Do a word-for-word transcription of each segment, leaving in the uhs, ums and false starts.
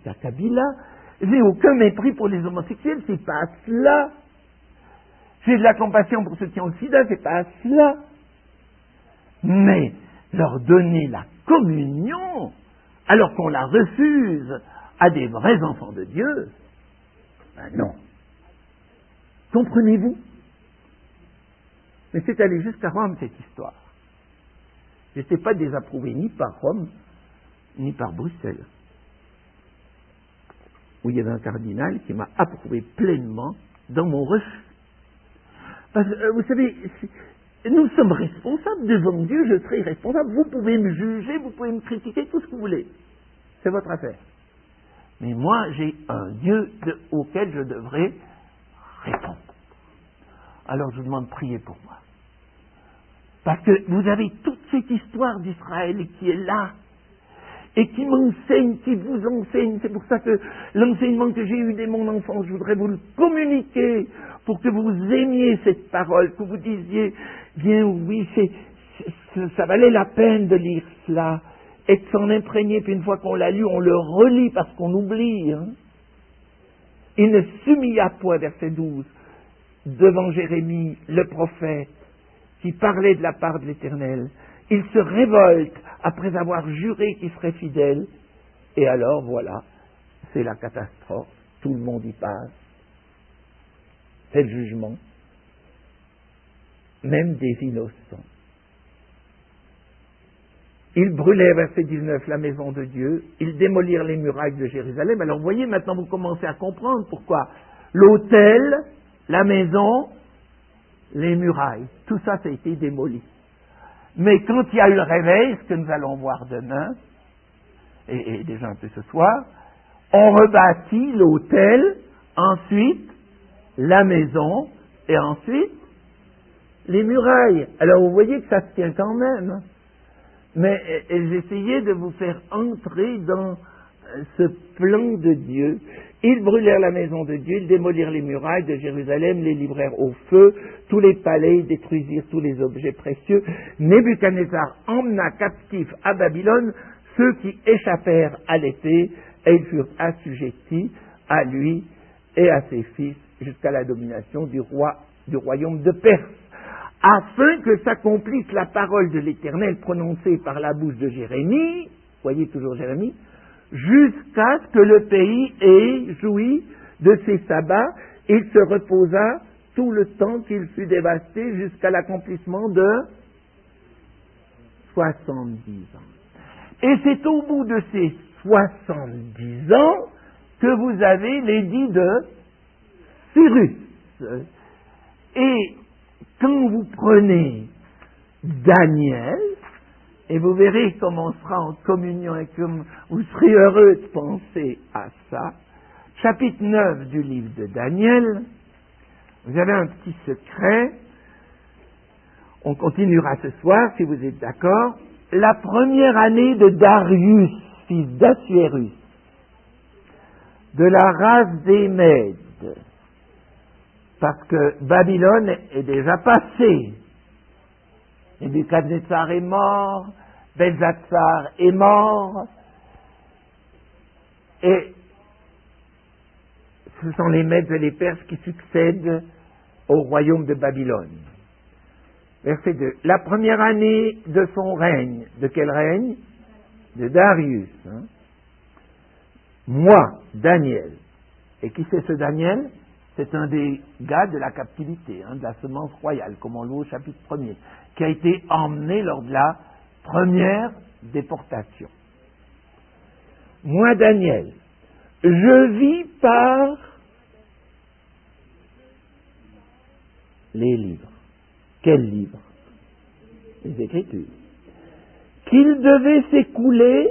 jusqu'à Kabila. J'ai aucun mépris pour les homosexuels, c'est pas cela. J'ai de la compassion pour ceux qui ont le sida, c'est pas cela. Mais leur donner la communion, alors qu'on la refuse à des vrais enfants de Dieu, ben non. Comprenez-vous? Mais c'est allé jusqu'à Rome, cette histoire. Je n'étais pas désapprouvé ni par Rome, ni par Bruxelles, où il y avait un cardinal qui m'a approuvé pleinement dans mon refus. Parce que, euh, vous savez, nous sommes responsables devant Dieu, je serai responsable. Vous pouvez me juger, vous pouvez me critiquer, tout ce que vous voulez. C'est votre affaire. Mais moi, j'ai un Dieu de, auquel je devrais répondre. Alors je vous demande de prier pour moi. Parce que vous avez toute cette histoire d'Israël qui est là, et qui m'enseigne, qui vous enseigne. C'est pour ça que l'enseignement que j'ai eu dès mon enfance, je voudrais vous le communiquer, pour que vous aimiez cette parole, que vous disiez, bien oui, c'est, c'est, ça valait la peine de lire cela, et de s'en imprégner, puis une fois qu'on l'a lu, on le relit parce qu'on oublie. Hein. Il ne s'humilia point, verset douze, devant Jérémie, le prophète, qui parlait de la part de l'Éternel. Il se révolte après avoir juré qu'il serait fidèle, et alors voilà, c'est la catastrophe, tout le monde y passe, c'est le jugement, même des innocents. Ils brûlèrent, verset dix-neuf, la maison de Dieu, ils démolirent les murailles de Jérusalem. Alors vous voyez, maintenant vous commencez à comprendre pourquoi l'autel, la maison, les murailles, tout ça, ça a été démoli. Mais quand il y a eu le réveil, ce que nous allons voir demain, et, et déjà un peu ce soir, on rebâtit l'autel, ensuite la maison, et ensuite les murailles. Alors vous voyez que ça se tient quand même. Mais j'essayais de vous faire entrer dans ce plan de Dieu. Ils brûlèrent la maison de Dieu, ils démolirent les murailles de Jérusalem, les livrèrent au feu, tous les palais, ils détruisirent tous les objets précieux. Nebuchadnezzar emmena captifs à Babylone ceux qui échappèrent à l'épée, et ils furent assujettis à lui et à ses fils jusqu'à la domination du roi du royaume de Perse, afin que s'accomplisse la parole de l'Éternel prononcée par la bouche de Jérémie, voyez toujours Jérémie, jusqu'à ce que le pays ait joui de ses sabbats, il se reposa tout le temps qu'il fut dévasté jusqu'à l'accomplissement de soixante-dix ans. Et c'est au bout de ces soixante-dix ans que vous avez l'édit de Cyrus. Et quand vous prenez Daniel, et vous verrez comment on sera en communion et comme vous serez heureux de penser à ça. Chapitre neuf du livre de Daniel, vous avez un petit secret. On continuera ce soir, si vous êtes d'accord. La première année de Darius, fils d'Assuérus, de la race des Mèdes, parce que Babylone est déjà passée. Nebuchadnezzar est mort, Belzatsar est mort, et ce sont les Mèdes et les Perses qui succèdent au royaume de Babylone. Verset deux. La première année de son règne, de quel règne? De Darius. Hein? Moi, Daniel. Et qui c'est ce Daniel? C'est un des gars de la captivité, hein, de la semence royale, comme on le voit au chapitre premier, qui a été emmené lors de la première déportation. Moi, Daniel, je vis par les livres. Quels livres? Les Écritures. Qu'il devait s'écouler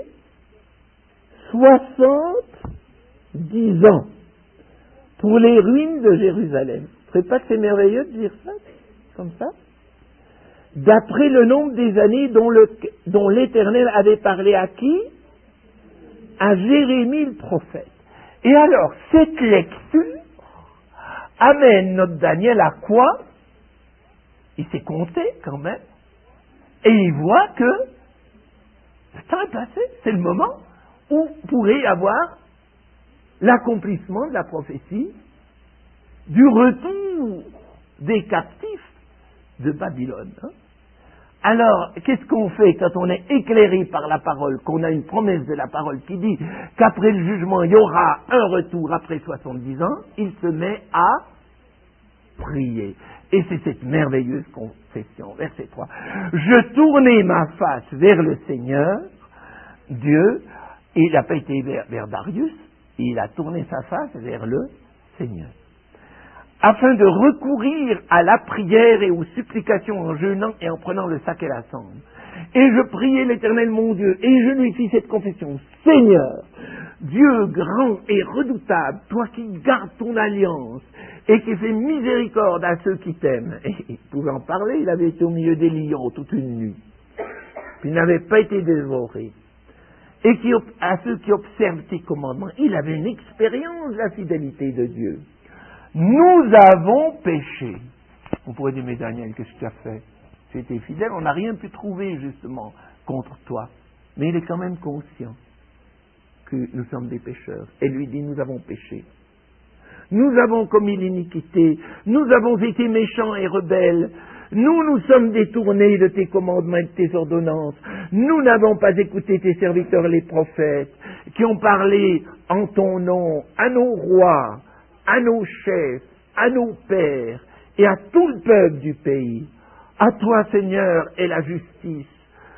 soixante-dix ans pour les ruines de Jérusalem. Vous ne trouvez pas que c'est merveilleux de dire ça, comme ça? D'après le nombre des années dont, le, dont l'Éternel avait parlé à qui? À Jérémie le prophète. Et alors, cette lecture amène notre Daniel à quoi? Il s'est compté quand même. Et il voit que le temps est passé. C'est le moment où pourrait y avoir l'accomplissement de la prophétie du retour des captifs de Babylone. Hein. Alors, qu'est-ce qu'on fait quand on est éclairé par la parole, qu'on a une promesse de la parole qui dit qu'après le jugement, il y aura un retour après soixante-dix ans? Il se met à prier. Et c'est cette merveilleuse confession, verset trois. Je tournai ma face vers le Seigneur, Dieu, et il n'a pas été vers, vers Darius, il a tourné sa face vers le Seigneur, afin de recourir à la prière et aux supplications en jeûnant et en prenant le sac et la cendre. Et je priai l'Éternel mon Dieu, et je lui fis cette confession. Seigneur, Dieu grand et redoutable, toi qui gardes ton alliance, et qui fais miséricorde à ceux qui t'aiment. Et il pouvait en parler, il avait été au milieu des lions toute une nuit. Puis il n'avait pas été dévoré. Et qui, à ceux qui observent tes commandements, il avait une expérience de la fidélité de Dieu. Nous avons péché. On pourrait dire, mais Daniel, qu'est-ce que tu as fait? Tu étais fidèle, on n'a rien pu trouver justement contre toi. Mais il est quand même conscient que nous sommes des pécheurs. Et lui dit, nous avons péché. Nous avons commis l'iniquité, nous avons été méchants et rebelles, nous nous sommes détournés de tes commandements et de tes ordonnances, nous n'avons pas écouté tes serviteurs les prophètes, qui ont parlé en ton nom à nos rois, à nos chefs, à nos pères et à tout le peuple du pays. À toi, Seigneur, est la justice,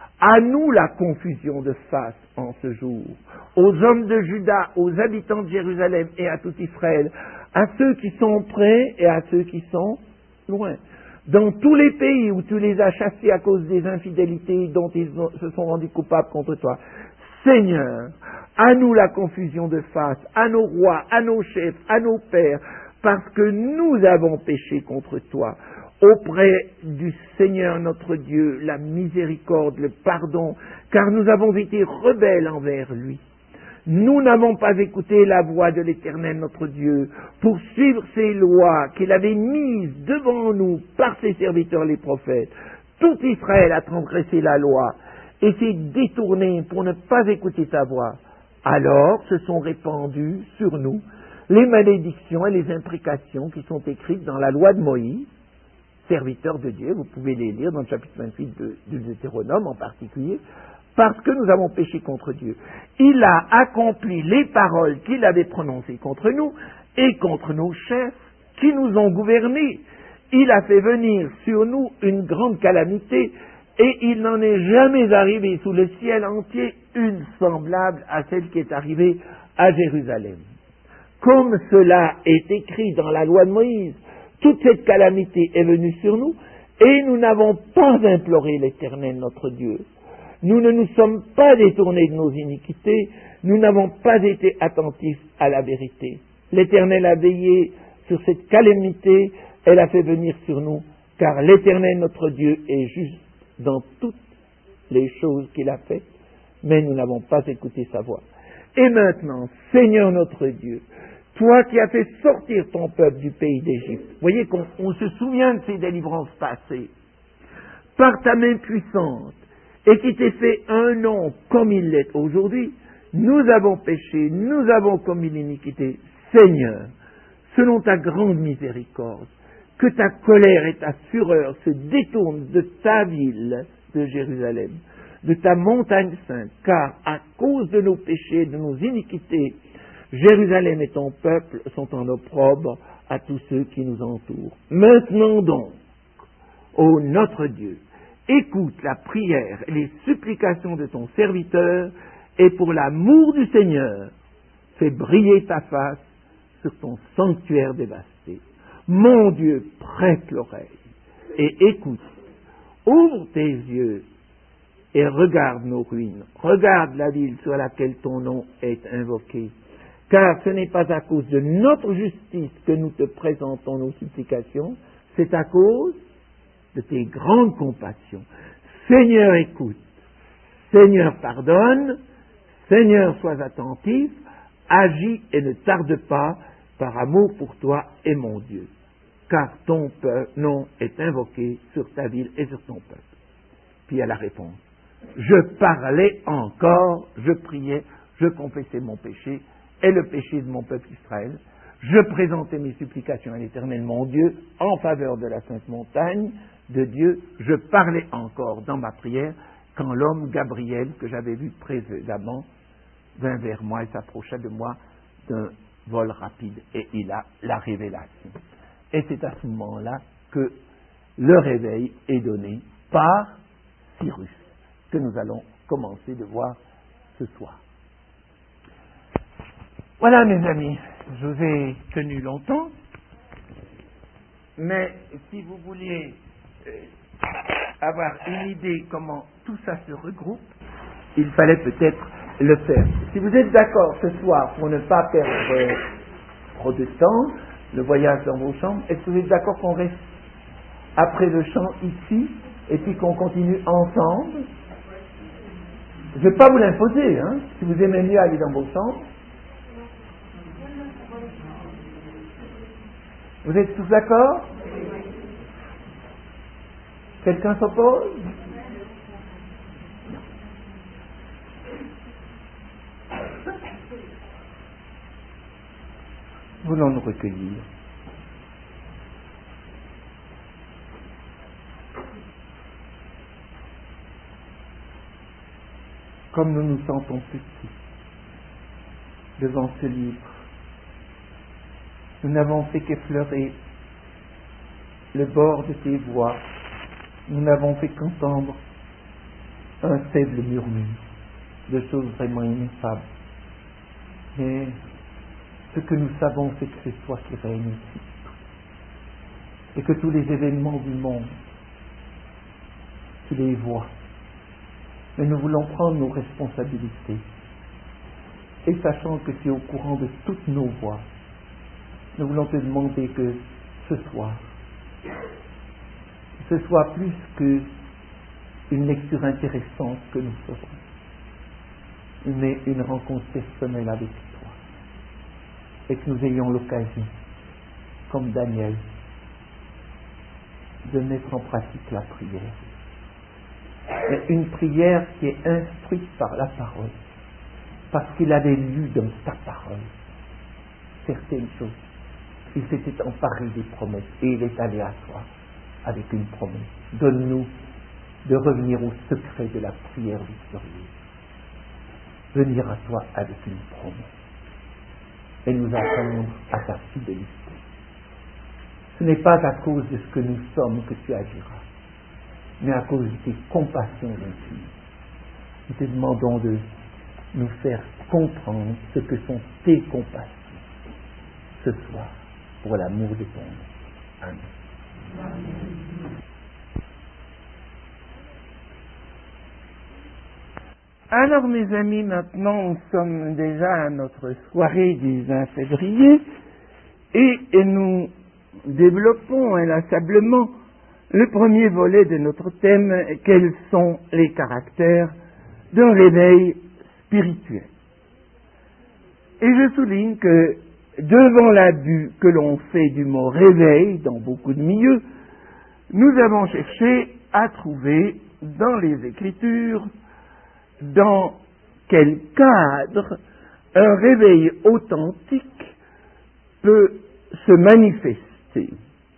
à nous la confusion de face en ce jour, aux hommes de Juda, aux habitants de Jérusalem et à tout Israël, à ceux qui sont près et à ceux qui sont loin. Dans tous les pays où tu les as chassés à cause des infidélités dont ils ont, se sont rendus coupables contre toi, Seigneur, à nous la confusion de face, à nos rois, à nos chefs, à nos pères, parce que nous avons péché contre toi. Auprès du Seigneur notre Dieu, la miséricorde, le pardon, car nous avons été rebelles envers lui. Nous n'avons pas écouté la voix de l'Éternel notre Dieu pour suivre ses lois qu'il avait mises devant nous par ses serviteurs les prophètes. Tout Israël a transgressé la loi et s'est détourné pour ne pas écouter ta voix. Alors se sont répandues sur nous les malédictions et les imprécations qui sont écrites dans la loi de Moïse, serviteur de Dieu. Vous pouvez les lire dans le chapitre vingt-huit de, du Deutéronome en particulier. Parce que nous avons péché contre Dieu. Il a accompli les paroles qu'il avait prononcées contre nous et contre nos chefs qui nous ont gouvernés. Il a fait venir sur nous une grande calamité et il n'en est jamais arrivé sous le ciel entier une semblable à celle qui est arrivée à Jérusalem. Comme cela est écrit dans la loi de Moïse, toute cette calamité est venue sur nous et nous n'avons pas imploré l'Éternel notre Dieu. Nous ne nous sommes pas détournés de nos iniquités, nous n'avons pas été attentifs à la vérité. L'Éternel a veillé sur cette calamité, elle a fait venir sur nous, car l'Éternel notre Dieu est juste dans toutes les choses qu'il a faites, mais nous n'avons pas écouté sa voix. Et maintenant, Seigneur notre Dieu, toi qui as fait sortir ton peuple du pays d'Égypte, voyez qu'on on se souvient de ces délivrances passées, par ta main puissante, et qui t'ait fait un nom comme il l'est aujourd'hui, nous avons péché, nous avons commis l'iniquité. Seigneur, selon ta grande miséricorde, que ta colère et ta fureur se détournent de ta ville de Jérusalem, de ta montagne sainte, car à cause de nos péchés, de nos iniquités, Jérusalem et ton peuple sont en opprobre à tous ceux qui nous entourent. Maintenant donc, ô notre Dieu, écoute la prière et les supplications de ton serviteur, et pour l'amour du Seigneur, fais briller ta face sur ton sanctuaire dévasté. Mon Dieu, prête l'oreille et écoute. Ouvre tes yeux et regarde nos ruines. Regarde la ville sur laquelle ton nom est invoqué. Car ce n'est pas à cause de notre justice que nous te présentons nos supplications, c'est à cause de tes grandes compassions. Seigneur, écoute. Seigneur, pardonne. Seigneur, sois attentif. Agis et ne tarde pas par amour pour toi et mon Dieu. Car ton nom est invoqué sur ta ville et sur ton peuple. Puis il y a la réponse. Je parlais encore, je priais, je confessais mon péché et le péché de mon peuple Israël. Je présentais mes supplications à l'Éternel mon Dieu en faveur de la sainte montagne de Dieu. Je parlais encore dans ma prière quand l'homme Gabriel, que j'avais vu précédemment, vint vers moi et s'approcha de moi d'un vol rapide et il a la révélation. Et c'est à ce moment-là que le réveil est donné par Cyrus, que nous allons commencer de voir ce soir. Voilà mes amis, je vous ai tenu longtemps, mais si vous vouliez euh, avoir une idée comment tout ça se regroupe, il fallait peut-être le faire. Si vous êtes d'accord ce soir pour ne pas perdre euh, trop de temps, le voyage dans vos chambres, est-ce que vous êtes d'accord qu'on reste après le chant ici et puis qu'on continue ensemble? Je ne vais pas vous l'imposer, hein, si vous aimez mieux aller dans vos chambres. Vous êtes tous d'accord? Quelqu'un s'oppose? Voulons nous recueillir. Comme nous nous sentons petits devant ce livre, nous n'avons fait qu'effleurer le bord de tes voix, nous n'avons fait qu'entendre un faible murmure de choses vraiment ineffables. Mais ce que nous savons, c'est que c'est toi qui règnes ici, et que tous les événements du monde, tu les vois. Mais nous voulons prendre nos responsabilités, et sachant que tu es au courant de toutes nos voies, nous voulons te demander que ce soir, ce soit plus qu'une lecture intéressante que nous ferons, mais une rencontre personnelle avec toi, et que nous ayons l'occasion, comme Daniel, de mettre en pratique la prière. Mais une prière qui est instruite par la parole, parce qu'il avait lu dans ta parole certaines choses. Il s'était emparé des promesses et il est allé à toi avec une promesse. Donne-nous de revenir au secret de la prière victorieuse. Venir à toi avec une promesse et nous attendre à ta fidélité. Ce n'est pas à cause de ce que nous sommes que tu agiras, mais à cause de tes compassions infinies. Nous te demandons de nous faire comprendre ce que sont tes compassions ce soir, pour l'amour de ton nom. Amen. Amen. Alors mes amis, maintenant nous sommes déjà à notre soirée du vingt février et, et nous développons inlassablement le premier volet de notre thème, quels sont les caractères d'un réveil spirituel. Et je souligne que devant l'abus que l'on fait du mot réveil dans beaucoup de milieux, nous avons cherché à trouver dans les Écritures dans quel cadre un réveil authentique peut se manifester.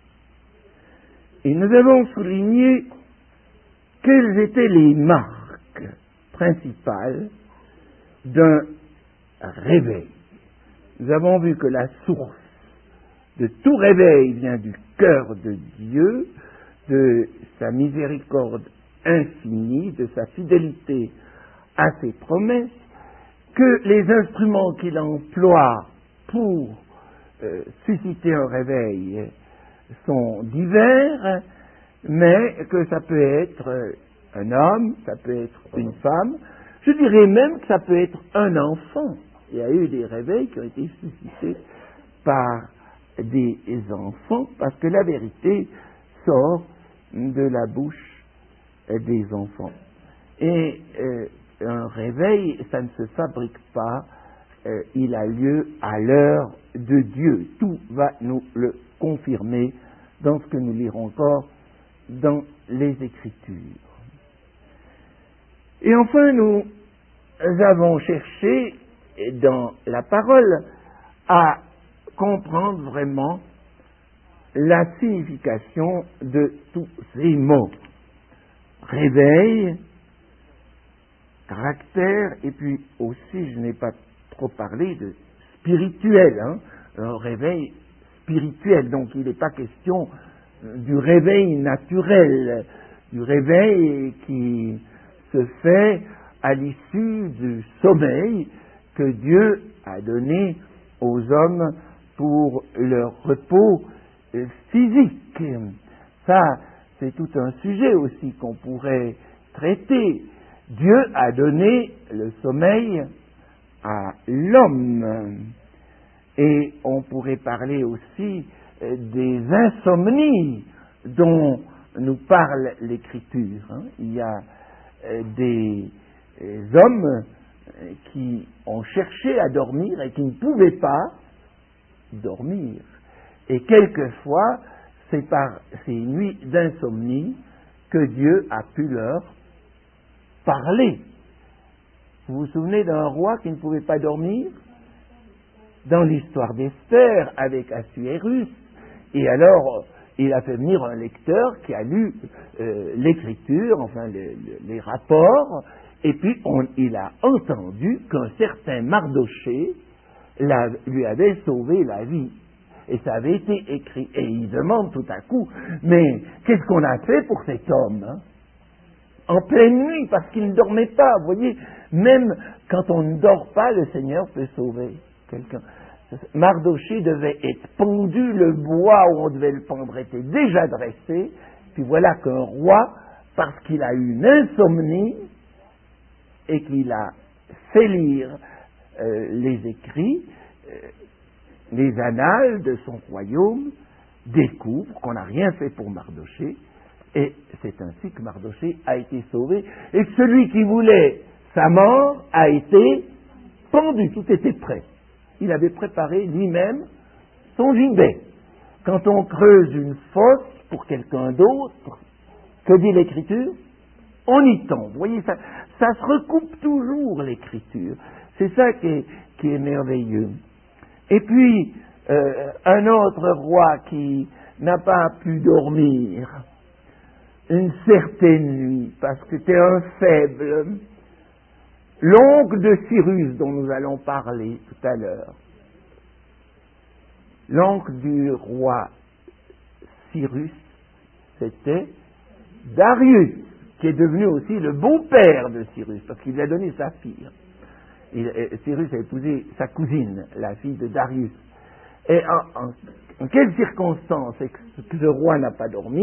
Et nous avons souligné quelles étaient les marques principales d'un réveil. Nous avons vu que la source de tout réveil vient du cœur de Dieu, de sa miséricorde infinie, de sa fidélité à ses promesses, que les instruments qu'il emploie pour euh, susciter un réveil sont divers, mais que ça peut être un homme, ça peut être une femme, je dirais même que ça peut être un enfant. Il y a eu des réveils qui ont été suscités par des enfants, parce que la vérité sort de la bouche des enfants. Et euh, un réveil, ça ne se fabrique pas, euh, il a lieu à l'heure de Dieu. Tout va nous le confirmer dans ce que nous lirons encore dans les Écritures. Et enfin, nous avons cherché dans la parole à comprendre vraiment la signification de tous ces mots. Réveil, caractère, et puis aussi, je n'ai pas trop parlé de spirituel, hein, un réveil spirituel. Donc il n'est pas question du réveil naturel, du réveil qui se fait à l'issue du sommeil que Dieu a donné aux hommes pour leur repos physique. Ça, c'est tout un sujet aussi qu'on pourrait traiter. Dieu a donné le sommeil à l'homme. Et on pourrait parler aussi des insomnies dont nous parle l'Écriture. Hein. Il y a des hommes qui ont cherché à dormir et qui ne pouvaient pas dormir. Et quelquefois, c'est par ces nuits d'insomnie que Dieu a pu leur parler. Vous vous souvenez d'un roi qui ne pouvait pas dormir? Dans l'histoire d'Esther avec Assuérus, et alors il a fait venir un lecteur qui a lu euh, l'écriture, enfin le, le, les rapports, et puis on, il a entendu qu'un certain Mardochée la, lui avait sauvé la vie. Et ça avait été écrit. Et il demande tout à coup, mais qu'est-ce qu'on a fait pour cet homme, hein? En pleine nuit, parce qu'il ne dormait pas. Vous voyez, même quand on ne dort pas, le Seigneur peut sauver quelqu'un. Mardochée devait être pendu, le bois où on devait le pendre était déjà dressé, puis voilà qu'un roi, parce qu'il a eu une insomnie et qu'il a fait lire euh, les écrits, euh, les annales de son royaume, découvre qu'on n'a rien fait pour Mardochée, et c'est ainsi que Mardochée a été sauvé, et que celui qui voulait sa mort a été pendu, tout était prêt. Il avait préparé lui-même son gibet. Quand on creuse une fosse pour quelqu'un d'autre, que dit l'Écriture? On y tombe. Vous voyez, ça, ça se recoupe toujours, l'Écriture. C'est ça qui est, qui est merveilleux. Et puis, euh, un autre roi qui n'a pas pu dormir une certaine nuit, parce que c'était un faible, l'oncle de Cyrus dont nous allons parler tout à l'heure, l'oncle du roi Cyrus, c'était Darius, qui est devenu aussi le beau-père de Cyrus, parce qu'il lui a donné sa fille. Il, Cyrus a épousé sa cousine, la fille de Darius. Et en, en, en quelles circonstances est-ce que ce roi n'a pas dormi?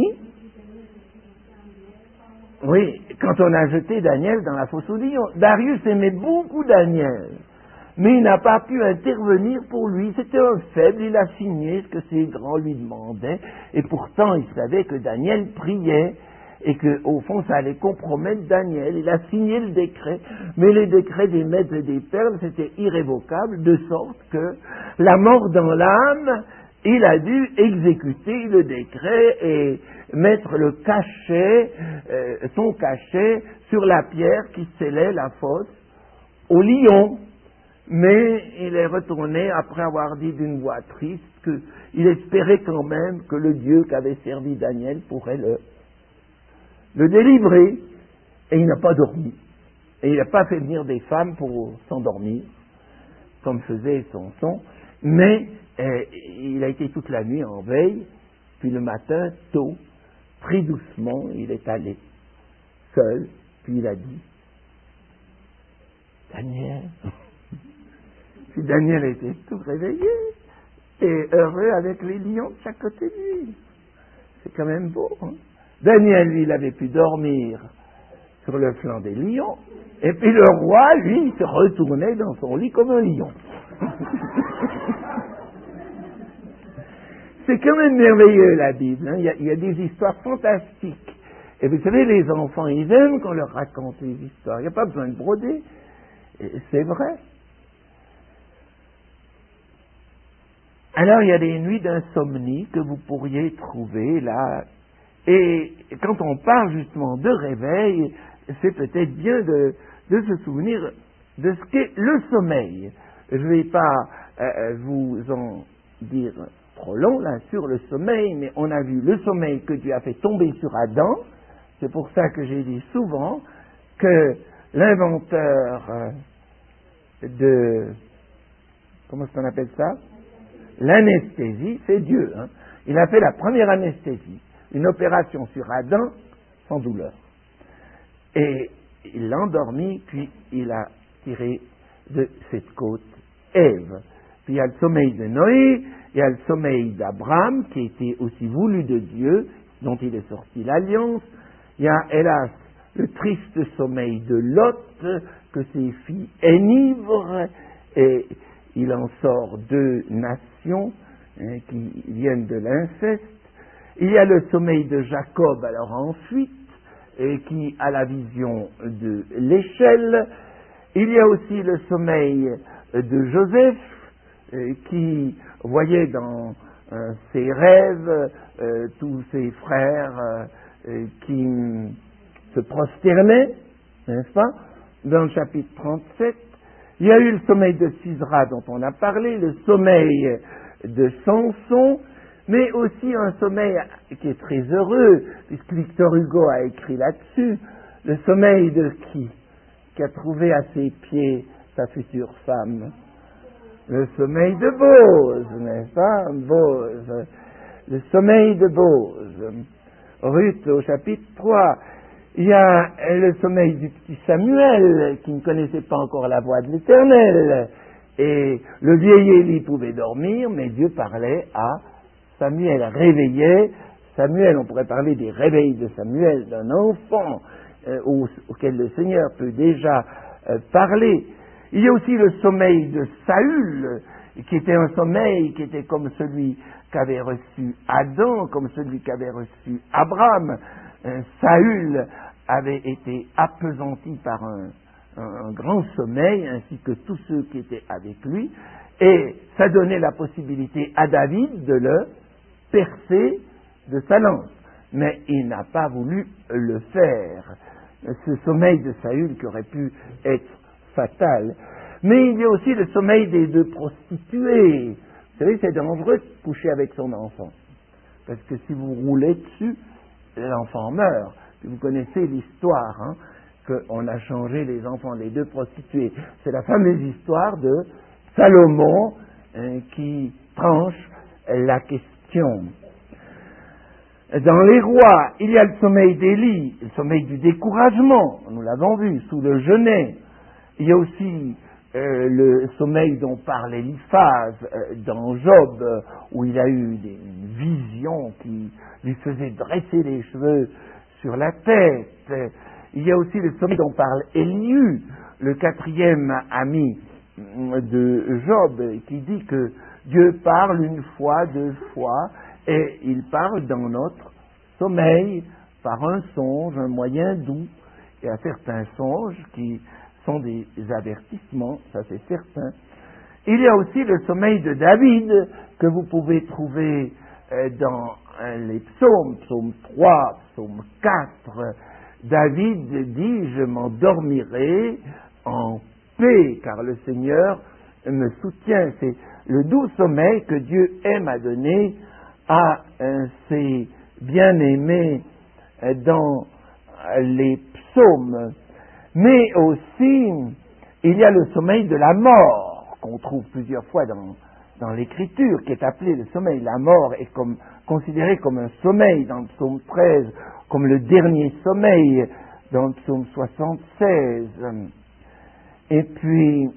Oui, quand on a jeté Daniel dans la fosse aux lions. Darius aimait beaucoup Daniel, mais il n'a pas pu intervenir pour lui. C'était un faible, il a signé ce que ses grands lui demandaient, et pourtant il savait que Daniel priait, et qu'au fond ça allait compromettre Daniel. Il a signé le décret, mais les décrets des maîtres et des perles, c'était irrévocable, de sorte que la mort dans l'âme, il a dû exécuter le décret et mettre le cachet, euh, son cachet sur la pierre qui scellait la fosse au lion. Mais il est retourné après avoir dit d'une voix triste qu'il espérait quand même que le Dieu qu'avait servi Daniel pourrait le, le délivrer. Et il n'a pas dormi. Et il n'a pas fait venir des femmes pour s'endormir, comme faisait Samson, mais euh, il a été toute la nuit en veille, puis le matin, tôt, très doucement, il est allé, seul, puis il a dit, Daniel, puis Daniel était tout réveillé, et heureux avec les lions de chaque côté de lui. C'est quand même beau, hein? Daniel, lui, il avait pu dormir sur le flanc des lions, et puis le roi, lui, il se retournait dans son lit comme un lion. C'est quand même merveilleux, la Bible, hein? il, y a, il y a des histoires fantastiques. Et vous savez, les enfants, ils aiment qu'on leur raconte les histoires. Il n'y a pas besoin de broder. Et c'est vrai. Alors, il y a des nuits d'insomnie que vous pourriez trouver là. Et quand on parle justement de réveil, c'est peut-être bien de, de se souvenir de ce qu'est le sommeil. je ne vais pas euh, vous en dire trop long là sur le sommeil, mais on a vu le sommeil que Dieu a fait tomber sur Adam. C'est pour ça que j'ai dit souvent que l'inventeur euh, de... Comment est-ce qu'on appelle ça? L'anesthésie, c'est Dieu. Hein. Il a fait la première anesthésie, une opération sur Adam sans douleur. Et il l'a endormi, puis il a tiré de cette côte Ève. Puis il y a le sommeil de Noé, il y a le sommeil d'Abraham, qui était aussi voulu de Dieu, dont il est sorti l'alliance. Il y a, hélas, le triste sommeil de Lot, que ses filles enivrent, et il en sort deux nations hein, qui viennent de l'inceste. Il y a le sommeil de Jacob, alors ensuite, et qui a la vision de l'échelle. Il y a aussi le sommeil de Joseph, euh, qui voyait dans euh, ses rêves euh, tous ses frères euh, qui se prosternaient, n'est-ce pas, dans le chapitre trente-sept. Il y a eu le sommeil de Sisera dont on a parlé, le sommeil de Samson, mais aussi un sommeil qui est très heureux, puisque Victor Hugo a écrit là-dessus, le sommeil de qui? Qui a trouvé à ses pieds sa future femme? Le sommeil de Bose, n'est-ce pas? Bose. Le sommeil de Bose. Ruth au chapitre trois. Il y a le sommeil du petit Samuel, qui ne connaissait pas encore la voix de l'Éternel. Et le vieil Élie pouvait dormir, mais Dieu parlait à Samuel, réveillait Samuel. On pourrait parler des réveils de Samuel, d'un enfant euh, au, auquel le Seigneur peut déjà euh, parler. Il y a aussi le sommeil de Saül, qui était un sommeil qui était comme celui qu'avait reçu Adam, comme celui qu'avait reçu Abraham. Euh, Saül avait été appesanti par un, un, un grand sommeil, ainsi que tous ceux qui étaient avec lui, et ça donnait la possibilité à David de le percer de sa lance. Mais il n'a pas voulu le faire. Ce sommeil de Saül qui aurait pu être fatal. Mais il y a aussi le sommeil des deux prostituées. Vous savez, c'est dangereux de coucher avec son enfant. Parce que si vous roulez dessus, l'enfant meurt. Vous connaissez l'histoire, hein, qu'on a changé les enfants des deux prostituées. C'est la fameuse histoire de Salomon hein, qui tranche la question. Dans les rois, il y a le sommeil d'Élie, le sommeil du découragement, nous l'avons vu, sous le genêt. Il y a aussi euh, le sommeil dont parle Eliphaz euh, dans Job, euh, où il a eu des visions qui lui faisaient dresser les cheveux sur la tête. Il y a aussi le sommeil dont parle Éliu, le quatrième ami de Job, qui dit que Dieu parle une fois, deux fois, et il parle dans notre sommeil par un songe, un moyen doux. Il y a certains songes qui sont des avertissements, ça c'est certain. Il y a aussi le sommeil de David, que vous pouvez trouver euh, dans euh, les psaumes, psaume trois, psaume quatre. David dit, je m'endormirai en paix, car le Seigneur me soutient. C'est le doux sommeil que Dieu aime à donner à euh, ses bien-aimés euh, dans euh, les psaumes. Mais aussi, il y a le sommeil de la mort, qu'on trouve plusieurs fois dans, dans l'Écriture, qui est appelé le sommeil. La mort est comme, considérée comme un sommeil dans le psaume treize, comme le dernier sommeil dans le psaume soixante-seize. Et puis,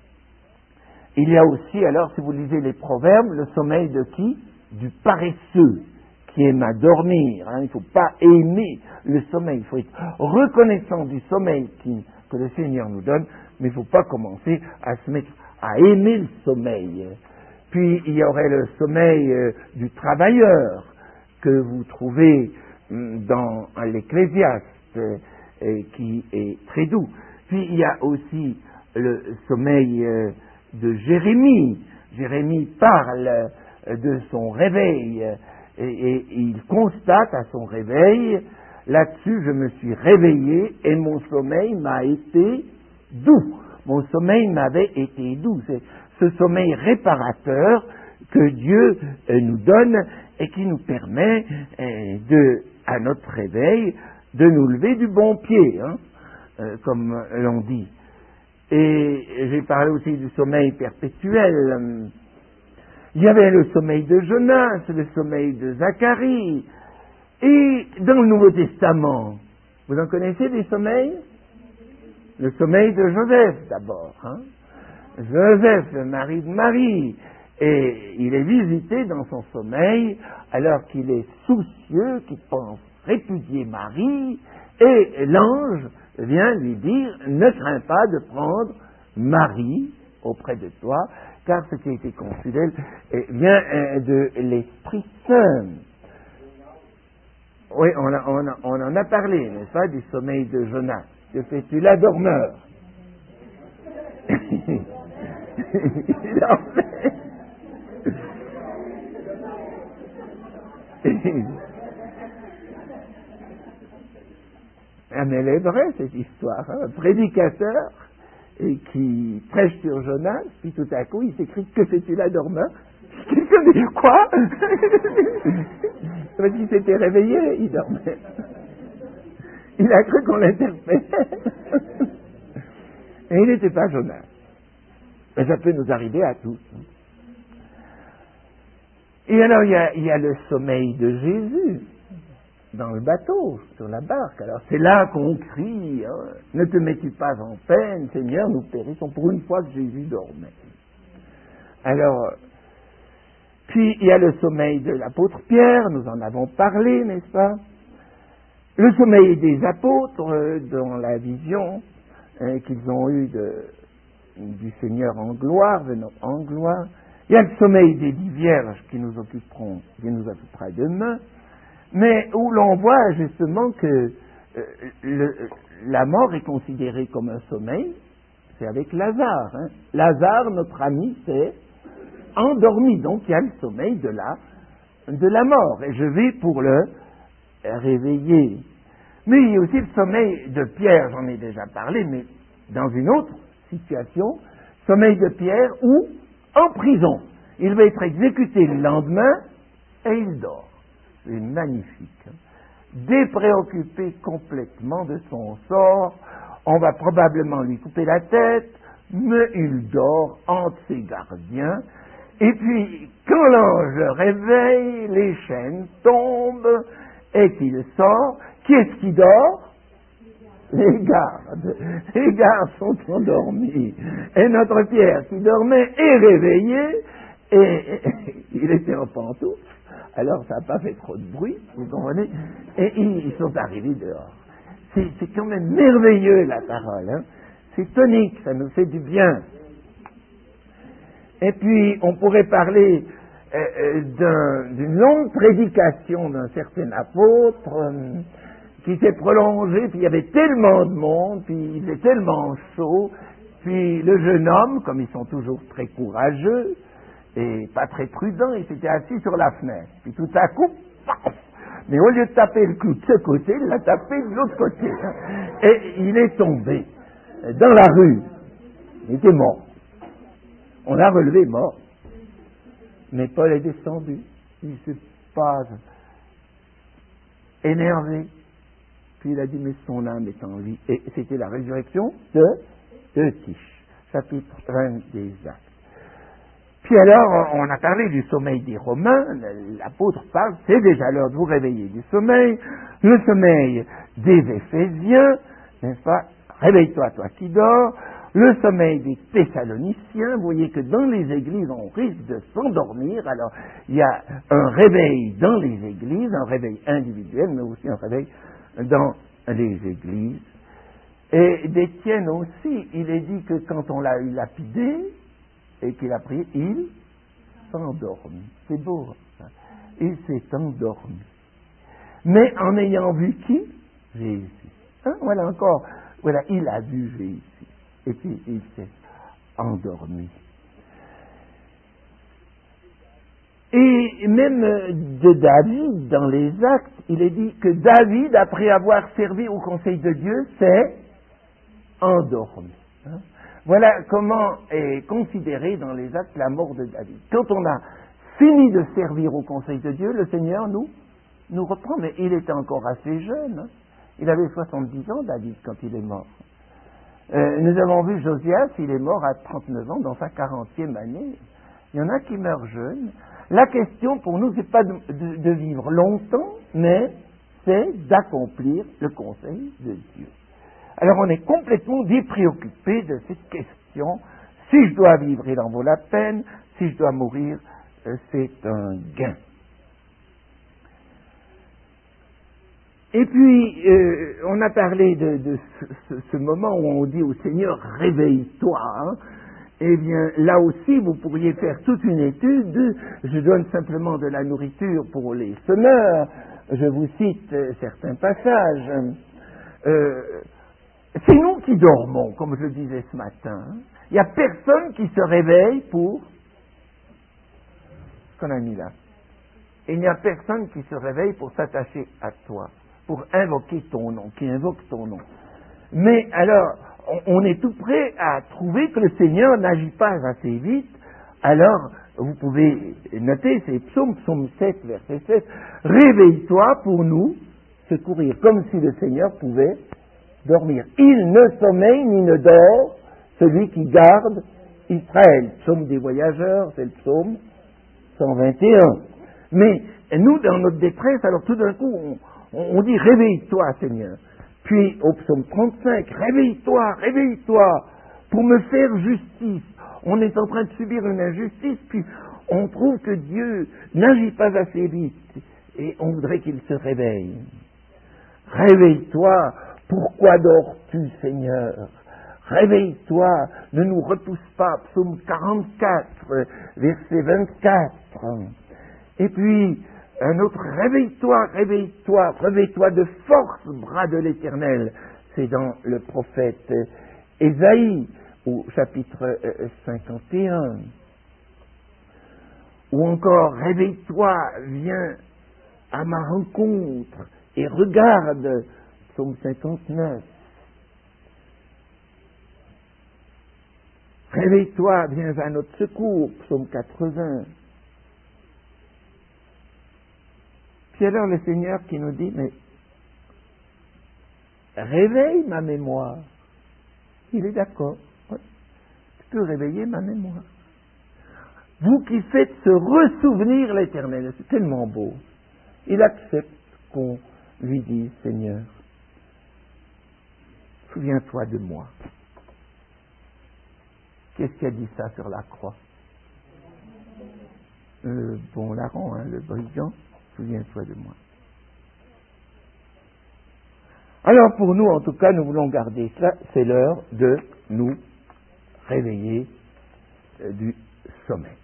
il y a aussi, alors, si vous lisez les proverbes, le sommeil de qui? Du paresseux, qui aime à dormir. Hein. Il ne faut pas aimer le sommeil. Il faut être reconnaissant du sommeil qui, que le Seigneur nous donne, mais il ne faut pas commencer à se mettre à aimer le sommeil. Puis, il y aurait le sommeil euh, du travailleur, que vous trouvez hum, dans l'Ecclésiaste, euh, qui est très doux. Puis, il y a aussi le sommeil euh, de Jérémie. Jérémie parle de son réveil et, et il constate à son réveil, là-dessus je me suis réveillé et mon sommeil m'a été doux. Mon sommeil m'avait été doux. C'est, ce sommeil réparateur que Dieu euh, nous donne et qui nous permet euh, de, à notre réveil, de nous lever du bon pied, hein, euh, comme l'on dit. Et j'ai parlé aussi du sommeil perpétuel. Il y avait le sommeil de Jonas, le sommeil de Zacharie. Et dans le Nouveau Testament, vous en connaissez des sommeils? Le sommeil de Joseph d'abord. Hein? Joseph, le mari de Marie. Et il est visité dans son sommeil alors qu'il est soucieux, qu'il pense répudier Marie. Et l'ange vient lui dire, ne crains pas de prendre Marie auprès de toi, car ce qui a été conçu d'elle vient de l'Esprit Saint. Oui, on, a, on, a, on en a parlé, n'est-ce pas, du sommeil de Jonas. Que fais-tu là, dormeur? Il dormait. Ah, mais elle est vraie, cette histoire. Hein? Un prédicateur et qui prêche sur Jonas, puis tout à coup, il s'écrit « Que fais-tu là, dormeur ?» Quelqu'un dit « Quoi ?» Parce qu'il s'était réveillé, il dormait. Il a cru qu'on l'interpellait. Et il n'était pas Jonas. Mais ça peut nous arriver à tous. Et alors, il y a, il y a le sommeil de Jésus dans le bateau, sur la barque. Alors, c'est là qu'on crie, hein, « Ne te mets-tu pas en peine, Seigneur, nous périssons pour une fois que Jésus dormait. » Alors, puis il y a le sommeil de l'apôtre Pierre, nous en avons parlé, n'est-ce pas? Le sommeil des apôtres, euh, dans la vision hein, qu'ils ont eue de, du Seigneur en gloire, venant en gloire. Il y a le sommeil des dix vierges qui nous occuperont, qui nous occupera demain, mais où l'on voit justement que euh, le, la mort est considérée comme un sommeil. C'est avec Lazare. Hein. Lazare, notre ami, c'est endormi, donc il y a le sommeil de la, de la mort, et je vais pour le réveiller. Mais il y a aussi le sommeil de Pierre, j'en ai déjà parlé, mais dans une autre situation, sommeil de Pierre où, en prison, il va être exécuté le lendemain et il dort. C'est magnifique. Dépréoccupé complètement de son sort, on va probablement lui couper la tête, mais il dort entre ses gardiens. Et puis, quand l'ange le réveille, les chaînes tombent et qu'il sort, qui est-ce qui dort? Les gardes. Les gardes sont endormis. Et notre Pierre, qui dormait, est réveillé et, et il était en pantoufle. Alors, ça n'a pas fait trop de bruit, vous comprenez? Et ils sont arrivés dehors. C'est, c'est quand même merveilleux, la parole. Hein? C'est tonique, ça nous fait du bien. Et puis, on pourrait parler euh, d'un, d'une longue prédication d'un certain apôtre euh, qui s'est prolongée, puis il y avait tellement de monde, puis il faisait tellement chaud, puis le jeune homme, comme ils sont toujours très courageux et pas très prudents, il s'était assis sur la fenêtre. Puis tout à coup, paf, mais au lieu de taper le clou de ce côté, il l'a tapé de l'autre côté. Hein, et il est tombé dans la rue. Il était mort. On l'a relevé mort. Mais Paul est descendu. Il s'est pas énervé. Puis il a dit, mais son âme est en vie. Et c'était la résurrection de, de Tiche. Chapitre un des Actes. Puis alors, on a parlé du sommeil des Romains. L'apôtre parle, c'est déjà l'heure de vous réveiller du sommeil. Le sommeil des Éphésiens, n'est-ce pas? Réveille-toi, toi qui dors. Le sommeil des Thessaloniciens, vous voyez que dans les églises, on risque de s'endormir. Alors, il y a un réveil dans les églises, un réveil individuel, mais aussi un réveil dans les églises. Et d'Étienne aussi, il est dit que quand on l'a eu lapidé, et qu'il a prié, il s'endormit. C'est beau, ça. Il s'est endormi. Mais en ayant vu qui? Jésus. Hein? Voilà encore. Voilà, il a vu Jésus. Et puis il s'est endormi. Et même de David, dans les Actes, il est dit que David, après avoir servi au conseil de Dieu, s'est endormi. Hein? Voilà comment est considérée dans les actes la mort de David. Quand on a fini de servir au conseil de Dieu, le Seigneur nous, nous reprend, mais il était encore assez jeune. Hein. Il avait soixante-dix ans, David, quand il est mort. Euh, nous avons vu Josias, il est mort à trente-neuf ans, dans sa quarantième année. Il y en a qui meurent jeunes. La question pour nous, c'est pas de, de, de vivre longtemps, mais c'est d'accomplir le conseil de Dieu. Alors on est complètement dépréoccupé de cette question. Si je dois vivre, il en vaut la peine. Si je dois mourir, euh, c'est un gain. Et puis, euh, on a parlé de, de ce, ce, ce moment où on dit au Seigneur, réveille-toi. Hein. Eh bien, là aussi, vous pourriez faire toute une étude. Je donne simplement de la nourriture pour les semeurs. Je vous cite euh, certains passages. Euh, c'est nous qui dormons, comme je le disais ce matin. Il n'y a personne qui se réveille pour ce qu'on a mis là. Il n'y a personne qui se réveille pour s'attacher à toi, pour invoquer ton nom, qui invoque ton nom. Mais alors, on, on est tout prêt à trouver que le Seigneur n'agit pas assez vite. Alors, vous pouvez noter, c'est Psaume, Psaume sept, verset sept. Réveille-toi pour nous secourir, comme si le Seigneur pouvait dormir. Il ne sommeille ni ne dort, celui qui garde Israël. Psaume des voyageurs, c'est le psaume cent vingt et un. Mais nous, dans notre détresse, alors tout d'un coup, on, on dit réveille-toi, Seigneur. Puis au psaume trente-cinq, réveille-toi, réveille-toi, pour me faire justice. On est en train de subir une injustice, puis on trouve que Dieu n'agit pas assez vite, et on voudrait qu'il se réveille. Réveille-toi, pourquoi dors-tu, Seigneur? Réveille-toi, ne nous repousse pas, psaume quarante-quatre, verset vingt-quatre. Et puis, un autre, réveille-toi, réveille-toi, réveille-toi de force, bras de l'Éternel. C'est dans le prophète Ésaïe, au chapitre cinquante et un. Ou encore, réveille-toi, viens à ma rencontre et regarde, psaume cinquante-neuf. Réveille-toi, viens à notre secours, psaume quatre-vingts. Puis alors le Seigneur qui nous dit, mais réveille ma mémoire. Il est d'accord. Oui. Tu peux réveiller ma mémoire. Vous qui faites se ressouvenir l'Éternel, c'est tellement beau. Il accepte qu'on lui dise, Seigneur, souviens-toi de moi. Qu'est-ce qui a dit ça sur la croix? Le bon larron, hein, le brigand, souviens-toi de moi. Alors pour nous, en tout cas, nous voulons garder cela, c'est l'heure de nous réveiller euh, du sommeil.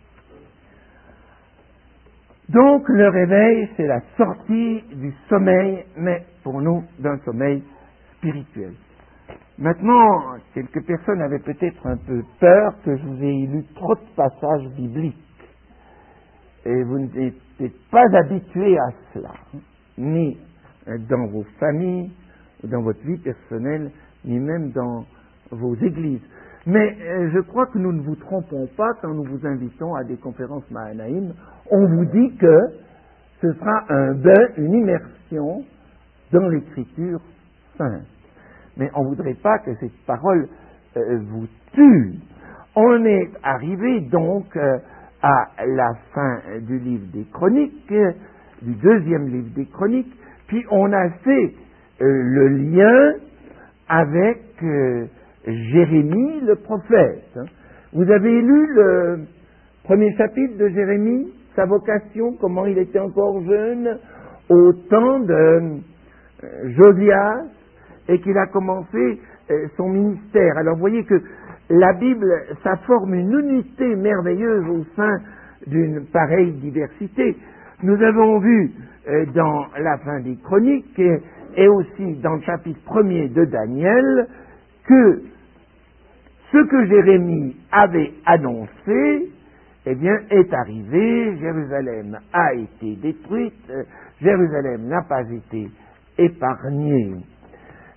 Donc le réveil, c'est la sortie du sommeil, mais pour nous, d'un sommeil spirituel. Maintenant, quelques personnes avaient peut-être un peu peur que je vous ai lu trop de passages bibliques. Et vous n'êtes peut-être pas habitués à cela, ni dans vos familles, dans votre vie personnelle, ni même dans vos églises. Mais euh, je crois que nous ne vous trompons pas quand nous vous invitons à des conférences Mahanaïm. On vous dit que ce sera un bain, une immersion dans l'Écriture sainte. Mais on ne voudrait pas que cette parole euh, vous tue. On est arrivé donc euh, à la fin du livre des Chroniques, euh, du deuxième livre des Chroniques, puis on a fait euh, le lien avec euh, Jérémie le prophète. Hein. Vous avez lu le premier chapitre de Jérémie, sa vocation, comment il était encore jeune, au temps de euh, Josias, et qu'il a commencé euh, son ministère. Alors vous voyez que la Bible, ça forme une unité merveilleuse au sein d'une pareille diversité. Nous avons vu euh, dans la fin des Chroniques et, et aussi dans le chapitre premier de Daniel que ce que Jérémie avait annoncé, eh bien, est arrivé. Jérusalem a été détruite, euh, Jérusalem n'a pas été épargnée.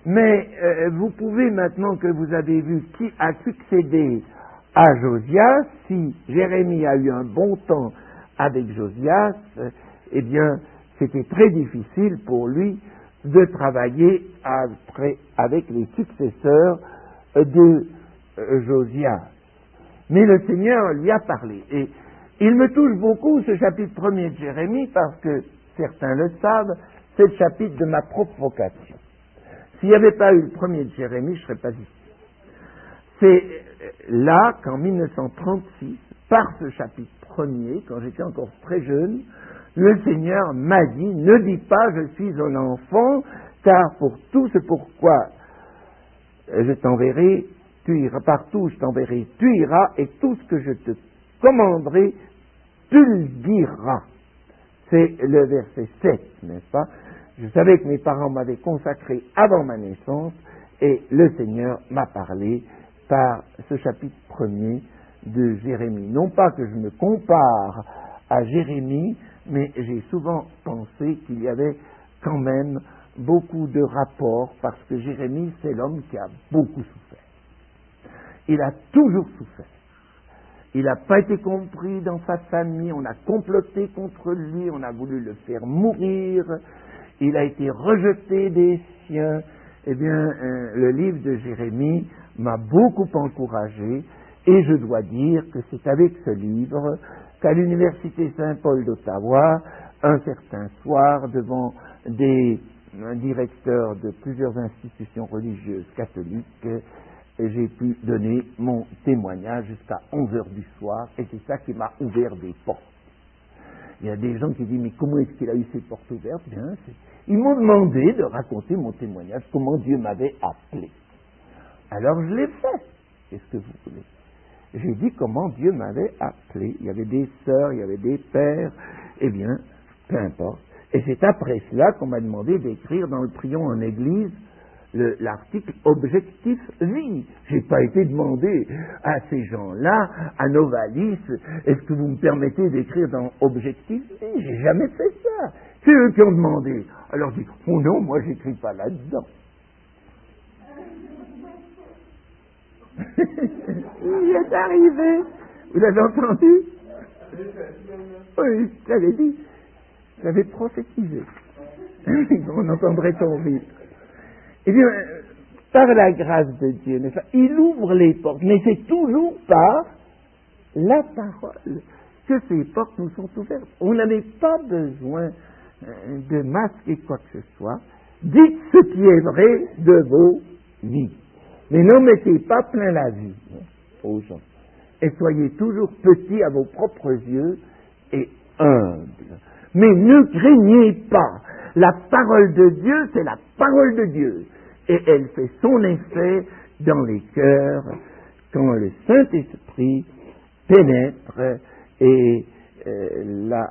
Mais euh, vous pouvez, maintenant que vous avez vu qui a succédé à Josias, si Jérémie a eu un bon temps avec Josias, euh, eh bien, c'était très difficile pour lui de travailler après, avec les successeurs de euh, Josias. Mais le Seigneur lui a parlé. Et il me touche beaucoup ce chapitre premier de Jérémie parce que, certains le savent, c'est le chapitre de ma propre vocation. S'il n'y avait pas eu le premier de Jérémie, je ne serais pas ici. C'est là qu'en mille neuf cent trente-six, par ce chapitre premier, quand j'étais encore très jeune, le Seigneur m'a dit, ne dis pas je suis un enfant, car pour tout ce pourquoi je t'enverrai, tu iras, partout où je t'enverrai, tu iras, et tout ce que je te commanderai, tu le diras. C'est le verset sept, n'est-ce pas? Je savais que mes parents m'avaient consacré avant ma naissance, et le Seigneur m'a parlé par ce chapitre premier de Jérémie. Non pas que je me compare à Jérémie, mais j'ai souvent pensé qu'il y avait quand même beaucoup de rapports, parce que Jérémie, c'est l'homme qui a beaucoup souffert. Il a toujours souffert. Il n'a pas été compris dans sa famille, on a comploté contre lui, on a voulu le faire mourir, il a été rejeté des siens. Eh bien, euh, le livre de Jérémie m'a beaucoup encouragé, et je dois dire que c'est avec ce livre qu'à l'Université Saint-Paul d'Ottawa, un certain soir, devant des un directeur de plusieurs institutions religieuses catholiques, et j'ai pu donner mon témoignage jusqu'à onze heures du soir, et c'est ça qui m'a ouvert des portes. Il y a des gens qui disent, mais comment est-ce qu'il a eu ces portes ouvertes? Bien, c'est... Ils m'ont demandé de raconter mon témoignage, comment Dieu m'avait appelé. Alors je l'ai fait. Qu'est-ce que vous voulez? J'ai dit comment Dieu m'avait appelé. Il y avait des sœurs, il y avait des pères, eh bien, peu importe. Et c'est après cela qu'on m'a demandé d'écrire dans le Prions en Église le, l'article Objectif Vie. Je n'ai pas été demandé à ces gens-là, à Novalis, est-ce que vous me permettez d'écrire dans Objectif Vie? J'ai jamais fait ça. C'est eux qui ont demandé. Alors je dis, oh non, moi j'écris pas là-dedans. Il est arrivé. Vous l'avez entendu? Oui, je l'avais dit. Je l'avais prophétisé. On entendrait ton rire. Eh bien, par la grâce de Dieu, n'est-ce pas, il ouvre les portes, mais c'est toujours par la parole que ces portes nous sont ouvertes. On n'avait pas besoin de masquer quoi que ce soit. Dites ce qui est vrai de vos vies. Mais n'en mettez pas plein la vie aux gens. Et soyez toujours petits à vos propres yeux et humbles. Mais ne craignez pas. La parole de Dieu, c'est la parole de Dieu. Et elle fait son effet dans les cœurs quand le Saint-Esprit pénètre et euh, la,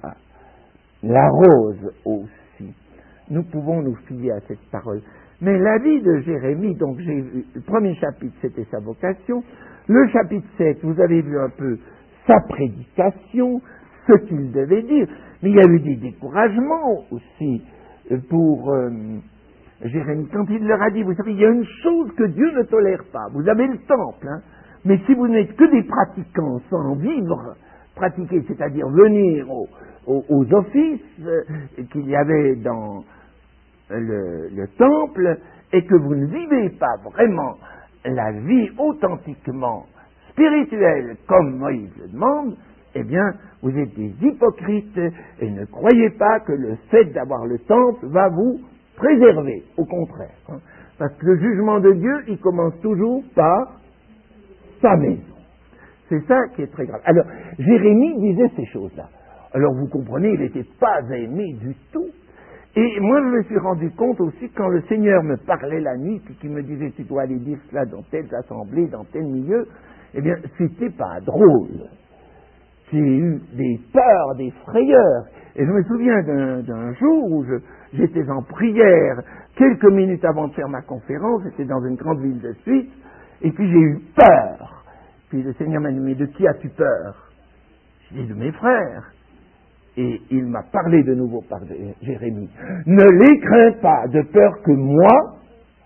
l'arrose aussi. Nous pouvons nous fier à cette parole. Mais la vie de Jérémie, donc j'ai vu, le premier chapitre c'était sa vocation, le chapitre sept, vous avez vu un peu sa prédication, ce qu'il devait dire, mais il y a eu des découragements aussi pour euh, Jérémie, quand il leur a dit, vous savez, il y a une chose que Dieu ne tolère pas, vous avez le temple, hein, mais si vous n'êtes que des pratiquants sans vivre, pratiquer, c'est-à-dire venir au, au, aux offices euh, qu'il y avait dans Le, le temple, et que vous ne vivez pas vraiment la vie authentiquement spirituelle comme Moïse le demande, eh bien, vous êtes des hypocrites et ne croyez pas que le fait d'avoir le temple va vous préserver, au contraire. Hein, parce que le jugement de Dieu, il commence toujours par sa maison. C'est ça qui est très grave. Alors, Jérémie disait ces choses-là. Alors, vous comprenez, il n'était pas aimé du tout. Et moi, je me suis rendu compte aussi, quand le Seigneur me parlait la nuit, puis qu'il me disait, tu dois aller dire cela dans telle assemblée, dans tel milieu, eh bien, c'était pas drôle. J'ai eu des peurs, des frayeurs. Et je me souviens d'un, d'un jour où je, j'étais en prière, quelques minutes avant de faire ma conférence, c'était dans une grande ville de Suisse, et puis j'ai eu peur. Puis le Seigneur m'a dit, mais de qui as-tu peur? J'ai dit, de mes frères. Et il m'a parlé de nouveau par Jérémie. Ne les crains pas, de peur que moi,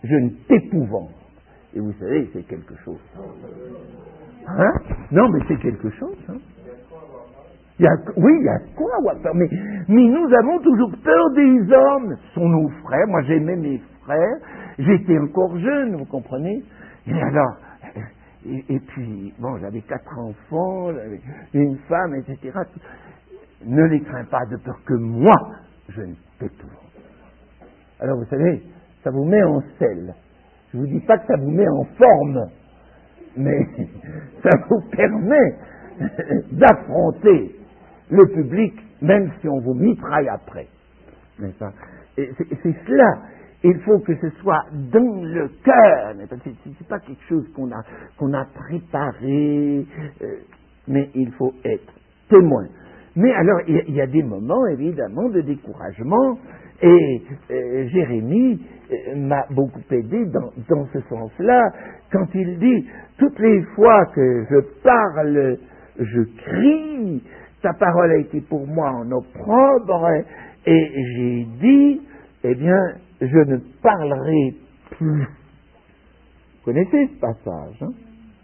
je ne t'épouvante. Et vous savez, c'est quelque chose. Hein? Non, mais c'est quelque chose. Hein? Il y a, oui, il y a quoi avoir peur, mais, mais nous avons toujours peur des hommes. Ce sont nos frères. Moi, j'aimais mes frères. J'étais encore jeune, vous comprenez? Et alors, et, et puis, bon, j'avais quatre enfants, j'avais une femme, et cetera. Ne les crains pas de peur que moi, je ne t'épouvante. Alors, vous savez, ça vous met en selle. Je ne vous dis pas que ça vous met en forme, mais ça vous permet d'affronter le public, même si on vous mitraille après. N'est-ce pas? Et c'est, c'est cela. Il faut que ce soit dans le cœur. C'est, c'est pas quelque chose qu'on a, qu'on a préparé, euh, mais il faut être témoin. Mais alors, il y, y a des moments, évidemment, de découragement, et euh, Jérémie euh, m'a beaucoup aidé dans, dans ce sens-là, quand il dit, toutes les fois que je parle, je crie, ta parole a été pour moi en opprobre, et j'ai dit, eh bien, je ne parlerai plus. Vous connaissez ce passage, hein?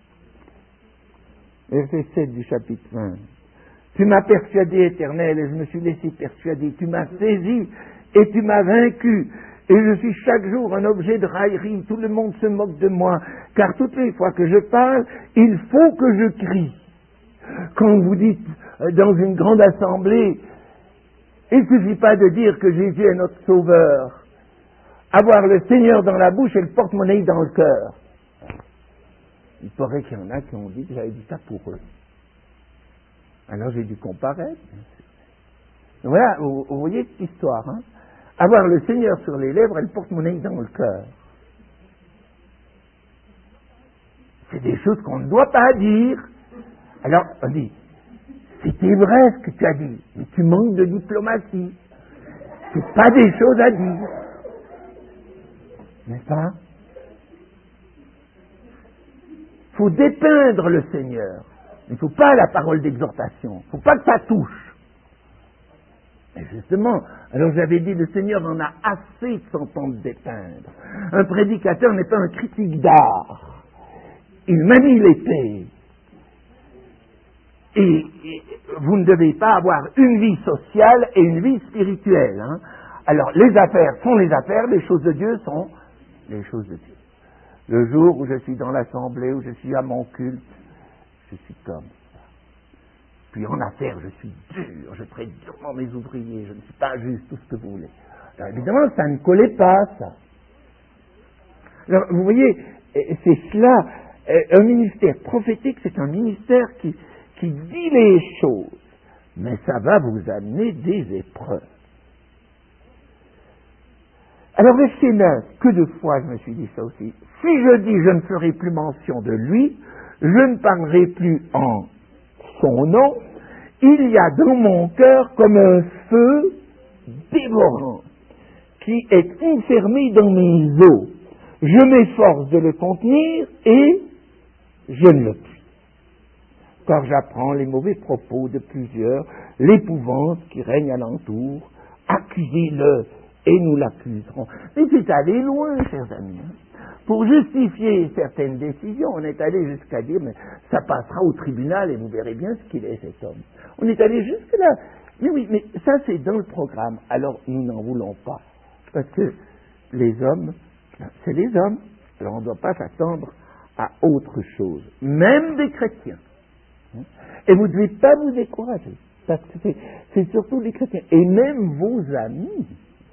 Verset sept du chapitre vingt. Tu m'as persuadé, Éternel, et je me suis laissé persuader. Tu m'as saisi et tu m'as vaincu. Et je suis chaque jour un objet de raillerie. Tout le monde se moque de moi. Car toutes les fois que je parle, il faut que je crie. Quand vous dites dans une grande assemblée, il ne suffit pas de dire que Jésus est notre sauveur. Avoir le Seigneur dans la bouche et le porte-monnaie dans le cœur. Il paraît qu'il y en a qui ont dit que j'avais dit ça pour eux. Alors j'ai dû comparaître. Voilà, vous, vous voyez cette histoire. Hein? Avoir le Seigneur sur les lèvres et le porte-monnaie dans le cœur. C'est des choses qu'on ne doit pas dire. Alors, on dit, c'était vrai ce que tu as dit, mais tu manques de diplomatie. C'est pas des choses à dire. N'est-ce pas? Il faut dépeindre le Seigneur. Il ne faut pas la parole d'exhortation. Il ne faut pas que ça touche. Et justement, alors j'avais dit, le Seigneur en a assez de s'entendre dépeindre. Un prédicateur n'est pas un critique d'art. Il manie l'épée. Et, et vous ne devez pas avoir une vie sociale et une vie spirituelle. Hein. Alors, les affaires sont les affaires, les choses de Dieu sont les choses de Dieu. Le jour où je suis dans l'assemblée, où je suis à mon culte, je suis comme ça. Puis en affaires, je suis dur, je traite durement mes ouvriers, je ne suis pas juste, tout ce que vous voulez. Alors évidemment, ça ne collait pas, ça. Alors, vous voyez, c'est cela, un ministère prophétique, c'est un ministère qui, qui dit les choses, mais ça va vous amener des épreuves. Alors, verset neuf, que de fois je me suis dit ça aussi. Si je dis je ne ferai plus mention de lui, je ne parlerai plus en son nom, il y a dans mon cœur comme un feu dévorant qui est enfermé dans mes os. Je m'efforce de le contenir et je ne le puis. Car j'apprends les mauvais propos de plusieurs, l'épouvante qui règne alentour, accusez-le et nous l'accuserons. Mais c'est allé loin, chers amis. Pour justifier certaines décisions, on est allé jusqu'à dire, mais ça passera au tribunal et vous verrez bien ce qu'il est, cet homme. On est allé jusque-là. Mais oui, mais ça c'est dans le programme. Alors nous n'en voulons pas. Parce que les hommes, c'est les hommes. Alors on ne doit pas s'attendre à autre chose. Même des chrétiens. Et vous ne devez pas vous décourager. Parce que c'est, c'est surtout les chrétiens. Et même vos amis.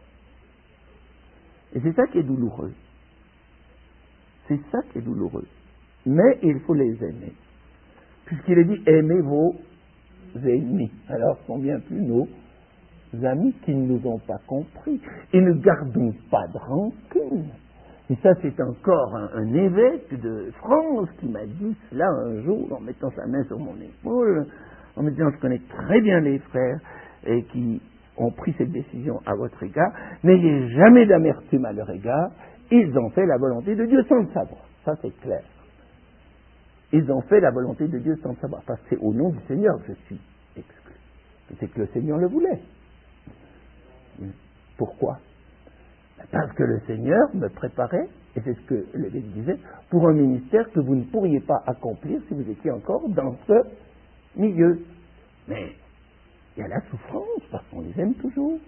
Et c'est ça qui est douloureux. C'est ça qui est douloureux. Mais il faut les aimer. Puisqu'il est dit, aimez vos ennemis. Alors, combien plus nos amis qui ne nous ont pas compris. Et ne gardons pas de rancune. Et ça, c'est encore un, un évêque de France qui m'a dit cela un jour en mettant sa main sur mon épaule, en me disant, je connais très bien les frères et qui ont pris cette décision à votre égard. N'ayez jamais d'amertume à leur égard. Ils ont fait la volonté de Dieu sans le savoir. Ça, c'est clair. Ils ont fait la volonté de Dieu sans le savoir. Parce que c'est au nom du Seigneur que je suis exclu. C'est que le Seigneur le voulait. Pourquoi? Parce que le Seigneur me préparait et c'est ce que l'évêque disait, pour un ministère que vous ne pourriez pas accomplir si vous étiez encore dans ce milieu. Mais il y a la souffrance, parce qu'on les aime toujours.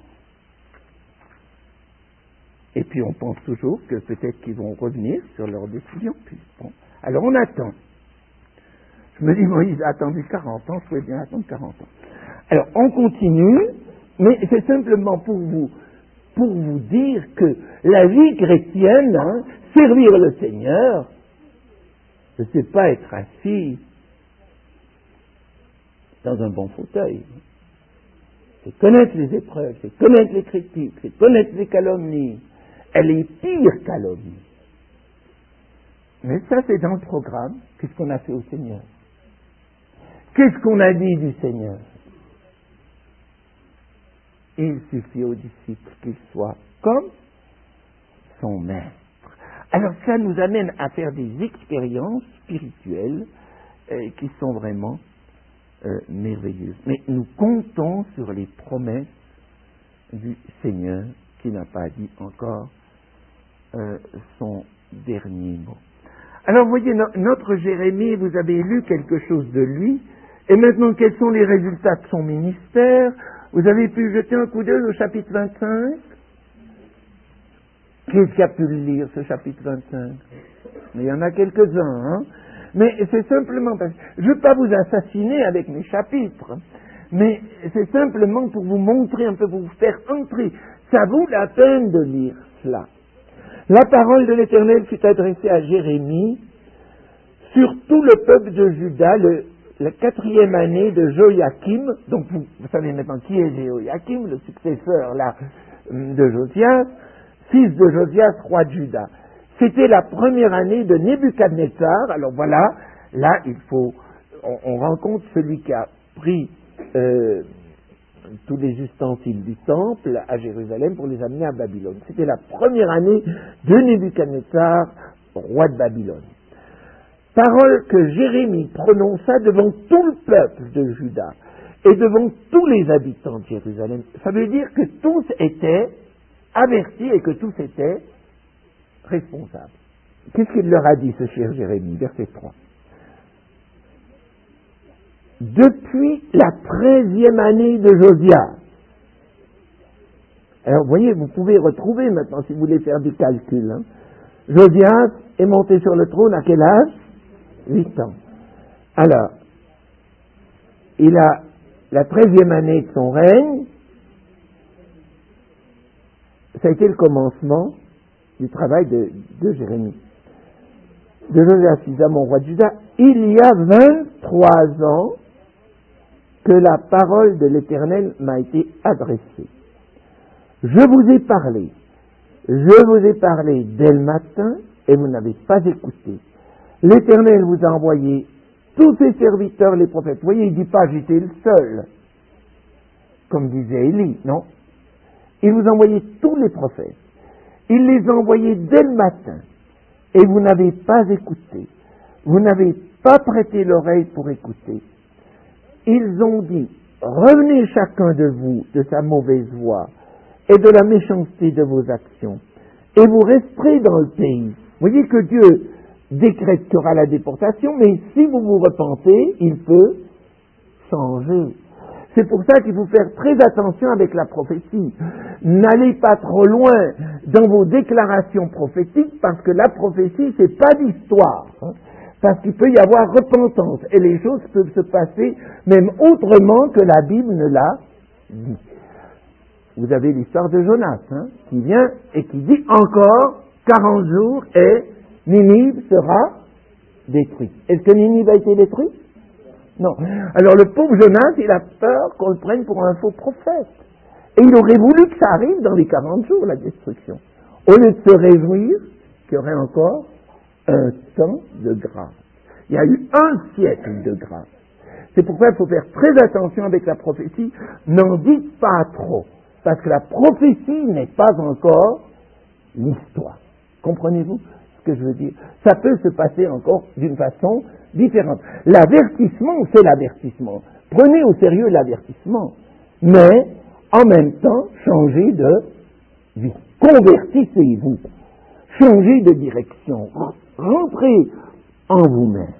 Et puis on pense toujours que peut-être qu'ils vont revenir sur leur décision. Puis, bon. Alors on attend. Je me dis, Moïse a attendu quarante ans, je pouvais bien attendre quarante ans. Alors on continue, mais c'est simplement pour vous, pour vous dire que la vie chrétienne, hein, servir le Seigneur, ce n'est pas être assis dans un bon fauteuil. C'est connaître les épreuves, c'est connaître les critiques, c'est connaître les calomnies. Elle est pire calomnie. Mais ça, c'est dans le programme. Qu'est-ce qu'on a fait au Seigneur? Qu'est-ce qu'on a dit du Seigneur? Il suffit aux disciples qu'ils soient comme son maître. Alors ça nous amène à faire des expériences spirituelles euh, qui sont vraiment euh, merveilleuses. Mais nous comptons sur les promesses du Seigneur qui n'a pas dit encore euh, son dernier mot. Alors vous voyez, no- notre Jérémie, vous avez lu quelque chose de lui, et maintenant quels sont les résultats de son ministère? Vous avez pu jeter un coup d'œil au chapitre vingt-cinq? Qui qui a pu le lire, ce chapitre vingt-cinq? Mais il y en a quelques-uns, hein? Mais c'est simplement parce que je ne veux pas vous assassiner avec mes chapitres, mais c'est simplement pour vous montrer un peu, pour vous faire entrer. Ça vaut la peine de lire cela. La parole de l'Éternel fut adressée à Jérémie sur tout le peuple de Juda, le, la quatrième année de Joachim. Donc vous, vous savez maintenant qui est Joachim, le successeur là de Josias, fils de Josias, roi de Juda. C'était la première année de Nebuchadnezzar. Alors voilà, là il faut, on, on rencontre celui qui a pris euh, tous les ustensiles du temple à Jérusalem pour les amener à Babylone. C'était la première année de Nebuchadnezzar, roi de Babylone. Parole que Jérémie prononça devant tout le peuple de Juda et devant tous les habitants de Jérusalem. Ça veut dire que tous étaient avertis et que tous étaient responsables. Qu'est-ce qu'il leur a dit, ce cher Jérémie? Verset trois. Depuis la treizième année de Josias. Alors, vous voyez, vous pouvez retrouver maintenant, si vous voulez faire des calculs. Hein. Josias est monté sur le trône à quel âge? Huit ans. Alors, il a la treizième année de son règne. Ça a été le commencement du travail de, de Jérémie. De Josias, fils d'Amon, roi de Juda, il y a vingt-trois ans que la parole de l'Éternel m'a été adressée. Je vous ai parlé, je vous ai parlé dès le matin et vous n'avez pas écouté. L'Éternel vous a envoyé tous ses serviteurs, les prophètes. Vous voyez, il ne dit pas j'étais le seul, comme disait Élie, non. Il vous a envoyé tous les prophètes. Il les a envoyés dès le matin et vous n'avez pas écouté. Vous n'avez pas prêté l'oreille pour écouter. Ils ont dit, revenez chacun de vous de sa mauvaise voie et de la méchanceté de vos actions, et vous resterez dans le pays. Vous voyez que Dieu décrète qu'il y aura la déportation, mais si vous vous repentez, il peut changer. C'est pour ça qu'il faut faire très attention avec la prophétie. N'allez pas trop loin dans vos déclarations prophétiques, parce que la prophétie, c'est pas d'histoire. Hein. Parce qu'il peut y avoir repentance, et les choses peuvent se passer même autrement que la Bible ne l'a dit. Vous avez l'histoire de Jonas, hein, qui vient et qui dit encore quarante jours et Ninive sera détruite. Est-ce que Ninive a été détruite? Non. Alors le pauvre Jonas, il a peur qu'on le prenne pour un faux prophète. Et il aurait voulu que ça arrive dans les quarante jours, la destruction. Au lieu de se réjouir qu'il y aurait encore un temps de grâce. Il y a eu un siècle de grâce. C'est pourquoi il faut faire très attention avec la prophétie. N'en dites pas trop. Parce que la prophétie n'est pas encore l'histoire. Comprenez-vous ce que je veux dire? Ça peut se passer encore d'une façon différente. L'avertissement, c'est l'avertissement. Prenez au sérieux l'avertissement. Mais, en même temps, changez de vie. Convertissez-vous. changez de direction, rentrez en vous-même.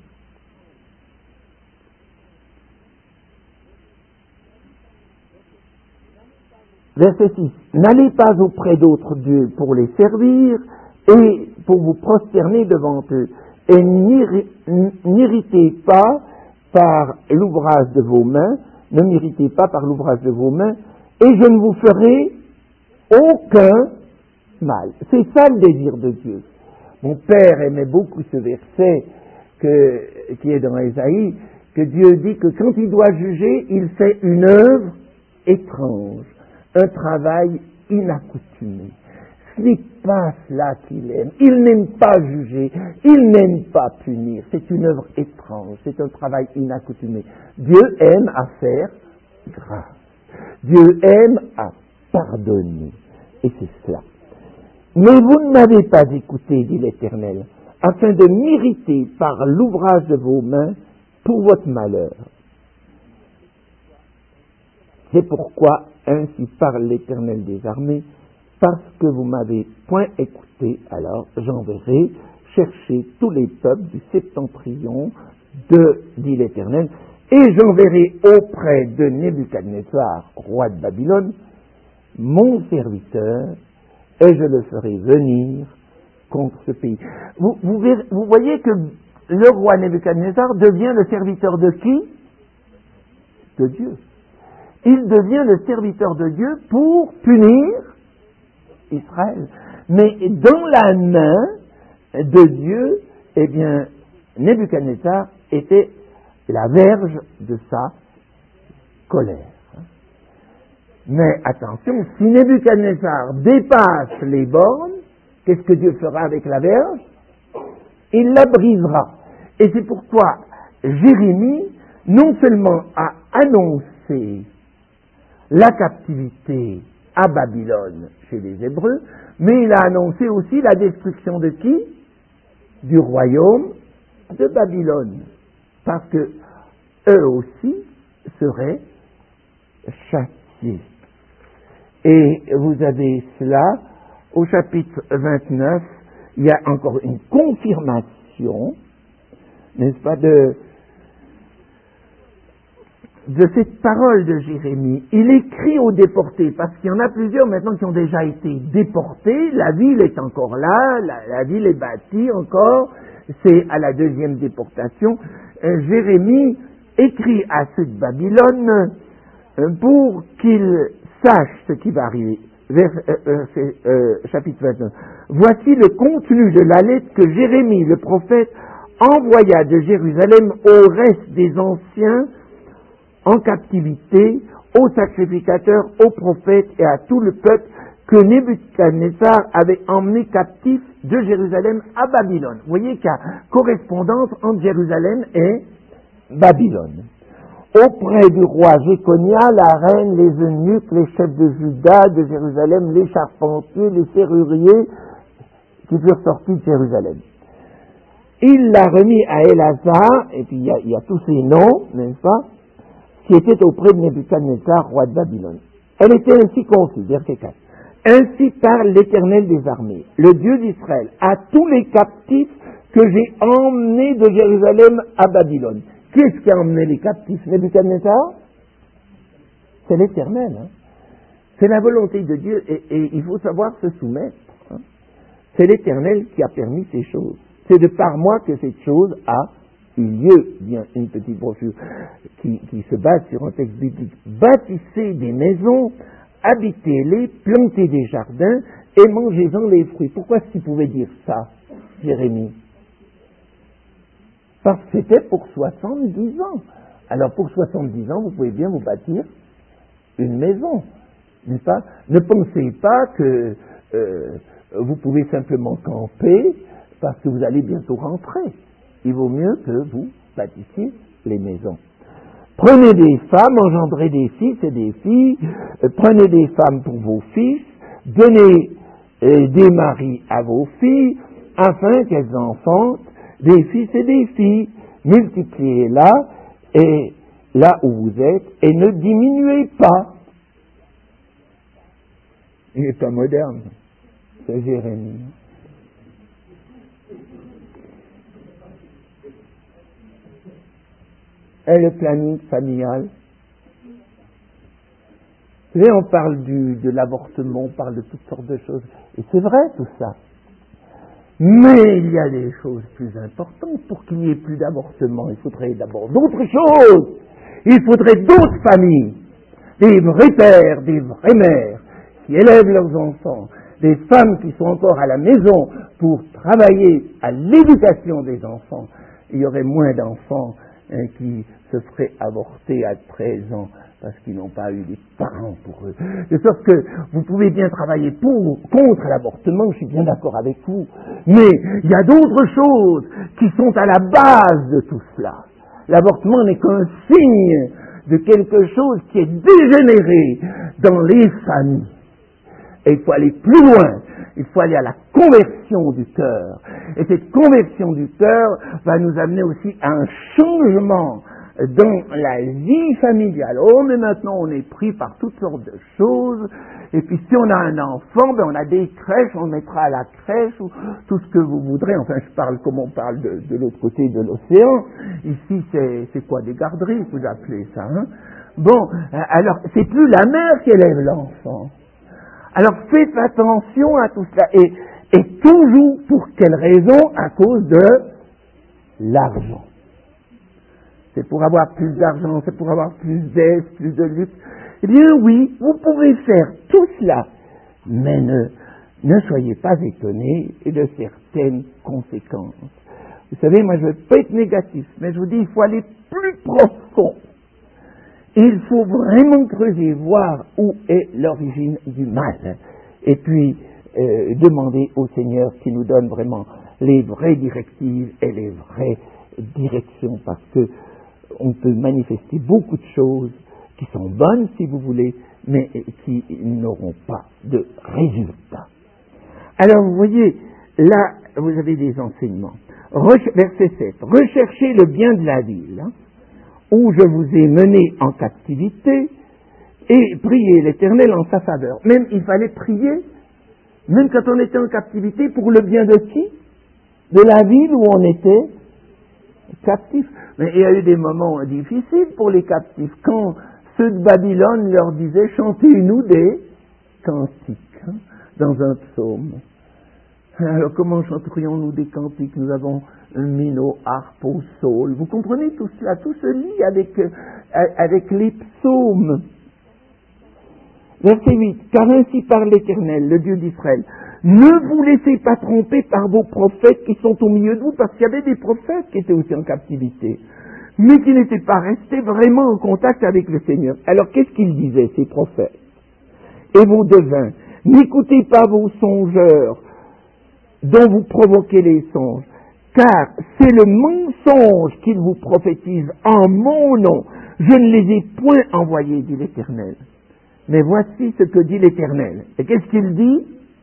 Verset six. N'allez pas auprès d'autres dieux pour les servir et pour vous prosterner devant eux. Et n'irritez pas par l'ouvrage de vos mains, ne m'irritez pas par l'ouvrage de vos mains, et je ne vous ferai aucun mal. C'est ça le désir de Dieu. Mon père aimait beaucoup ce verset que, qui est dans Ésaïe, que Dieu dit que quand il doit juger, il fait une œuvre étrange, un travail inaccoutumé. Ce n'est pas cela qu'il aime. Il n'aime pas juger, il n'aime pas punir. C'est une œuvre étrange, c'est un travail inaccoutumé. Dieu aime à faire grâce. Dieu aime à pardonner. Et c'est cela. Mais vous ne m'avez pas écouté, dit l'Éternel, afin de m'irriter par l'ouvrage de vos mains pour votre malheur. C'est pourquoi ainsi parle l'Éternel des armées, parce que vous m'avez point écouté, alors j'enverrai chercher tous les peuples du septentrion, de, dit l'Éternel, et j'enverrai auprès de Nebuchadnezzar, roi de Babylone, mon serviteur, et je le ferai venir contre ce pays. Vous, vous, verrez, vous voyez que le roi Nebuchadnezzar devient le serviteur de qui? De Dieu. Il devient le serviteur de Dieu pour punir Israël. Mais dans la main de Dieu, eh bien, Nebuchadnezzar était la verge de sa colère. Mais attention, si Nebuchadnezzar dépasse les bornes, qu'est-ce que Dieu fera avec la verge? Il la brisera. Et c'est pourquoi Jérémie, non seulement a annoncé la captivité à Babylone chez les Hébreux, mais il a annoncé aussi la destruction de qui? Du royaume de Babylone. Parce que eux aussi seraient châtiés. Et vous avez cela au chapitre vingt-neuf, il y a encore une confirmation, n'est-ce pas, de, de cette parole de Jérémie. Il écrit aux déportés, parce qu'il y en a plusieurs maintenant qui ont déjà été déportés, la ville est encore là, la, la ville est bâtie encore, c'est à la deuxième déportation. Euh, Jérémie écrit à ceux de Babylone euh, pour qu'ils sachent ce qui va arriver. Vers, euh, euh, euh, chapitre vingt-neuf. Voici le contenu de la lettre que Jérémie, le prophète, envoya de Jérusalem au reste des anciens en captivité, aux sacrificateurs, aux prophètes et à tout le peuple que Nebuchadnezzar avait emmené captif de Jérusalem à Babylone. Vous voyez qu'il y a correspondance entre Jérusalem et Babylone. Auprès du roi Jéconia, la reine, les eunuques, les chefs de Juda, de Jérusalem, les charpentiers, les serruriers qui furent sortis de Jérusalem. Il l'a remis à Elazar, et puis il y a, il y a tous ces noms, n'est-ce pas, qui étaient auprès de Nebuchadnezzar, roi de Babylone. Elle était ainsi conçue, verset quatre. Ainsi parle l'Éternel des armées, le Dieu d'Israël, à tous les captifs que j'ai emmenés de Jérusalem à Babylone. Qui est-ce qui a emmené les captifs? Nebuchadnezzar? C'est l'Éternel. Hein? C'est la volonté de Dieu et, et il faut savoir se soumettre. Hein? C'est l'Éternel qui a permis ces choses. C'est de par moi que cette chose a eu lieu. Bien, une petite brochure qui, qui se base sur un texte biblique. Bâtissez des maisons, habitez-les, plantez des jardins et mangez-en les fruits. Pourquoi est-ce qu'il pouvait dire ça, Jérémie? Parce que c'était pour soixante-dix ans. Alors pour soixante-dix ans, vous pouvez bien vous bâtir une maison, n'est-ce pas? Ne pensez pas que euh, vous pouvez simplement camper parce que vous allez bientôt rentrer. Il vaut mieux que vous bâtissiez les maisons. Prenez des femmes, engendrez des fils et des filles, euh, prenez des femmes pour vos fils, donnez euh, des maris à vos filles, afin qu'elles enfantent des fils et des filles, multipliez-la, et là où vous êtes, et ne diminuez pas. Il n'est pas moderne, c'est Jérémie. est le planning familial? Vous savez, on parle du, de l'avortement, on parle de toutes sortes de choses. Et c'est vrai tout ça. Mais il y a des choses plus importantes. Pour qu'il n'y ait plus d'avortement, il faudrait d'abord d'autres choses. Il faudrait d'autres familles. Des vrais pères, des vraies mères qui élèvent leurs enfants. Des femmes qui sont encore à la maison pour travailler à l'éducation des enfants. Il y aurait moins d'enfants hein, qui se feraient avorter à treize ans parce qu'ils n'ont pas eu des parents pour eux. De sorte que vous pouvez bien travailler pour, contre l'avortement, je suis bien d'accord avec vous, mais il y a d'autres choses qui sont à la base de tout cela. L'avortement n'est qu'un signe de quelque chose qui est dégénéré dans les familles. Et il faut aller plus loin, il faut aller à la conversion du cœur. Et cette conversion du cœur va nous amener aussi à un changement dans la vie familiale. Oh, mais maintenant on est pris par toutes sortes de choses, et puis si on a un enfant, ben on a des crèches, on le mettra à la crèche, ou tout ce que vous voudrez, enfin je parle comme on parle de, de l'autre côté de l'océan, ici c'est, c'est quoi, des garderies, vous appelez ça, hein? Bon, alors c'est plus la mère qui élève l'enfant. Alors faites attention à tout cela, et, et toujours pour quelle raison? À cause de l'argent. C'est pour avoir plus d'argent, c'est pour avoir plus d'aise, plus de luxe. Eh bien oui, vous pouvez faire tout cela, mais ne, ne soyez pas étonnés de certaines conséquences. Vous savez, moi je ne veux pas être négatif, mais je vous dis, il faut aller plus profond. Il faut vraiment creuser, voir où est l'origine du mal. Et puis, euh, demander au Seigneur qu'il nous donne vraiment les vraies directives et les vraies directions, parce que on peut manifester beaucoup de choses qui sont bonnes, si vous voulez, mais qui n'auront pas de résultat. Alors, vous voyez, là, vous avez des enseignements. Reche- verset sept. Recherchez le bien de la ville, hein, où je vous ai mené en captivité, et priez l'Éternel en sa faveur. Même, il fallait prier, même quand on était en captivité, pour le bien de qui? De la ville où on était captif. Mais il y a eu des moments difficiles pour les captifs. Quand ceux de Babylone leur disaient, chantez-nous des cantiques, hein, dans un psaume. Alors comment chanterions-nous des cantiques? Nous avons mis nos harpes au saule. Vous comprenez tout cela? Tout se lie avec, euh, avec les psaumes. Verset huit. Car ainsi parle l'Éternel, le Dieu d'Israël. Ne vous laissez pas tromper par vos prophètes qui sont au milieu de vous, parce qu'il y avait des prophètes qui étaient aussi en captivité, mais qui n'étaient pas restés vraiment en contact avec le Seigneur. Alors qu'est-ce qu'ils disaient, ces prophètes? Et vos devins, n'écoutez pas vos songeurs, dont vous provoquez les songes, car c'est le mensonge qu'ils vous prophétisent en mon nom. Je ne les ai point envoyés, dit l'Éternel. Mais voici ce que dit l'Éternel. Et qu'est-ce qu'il dit?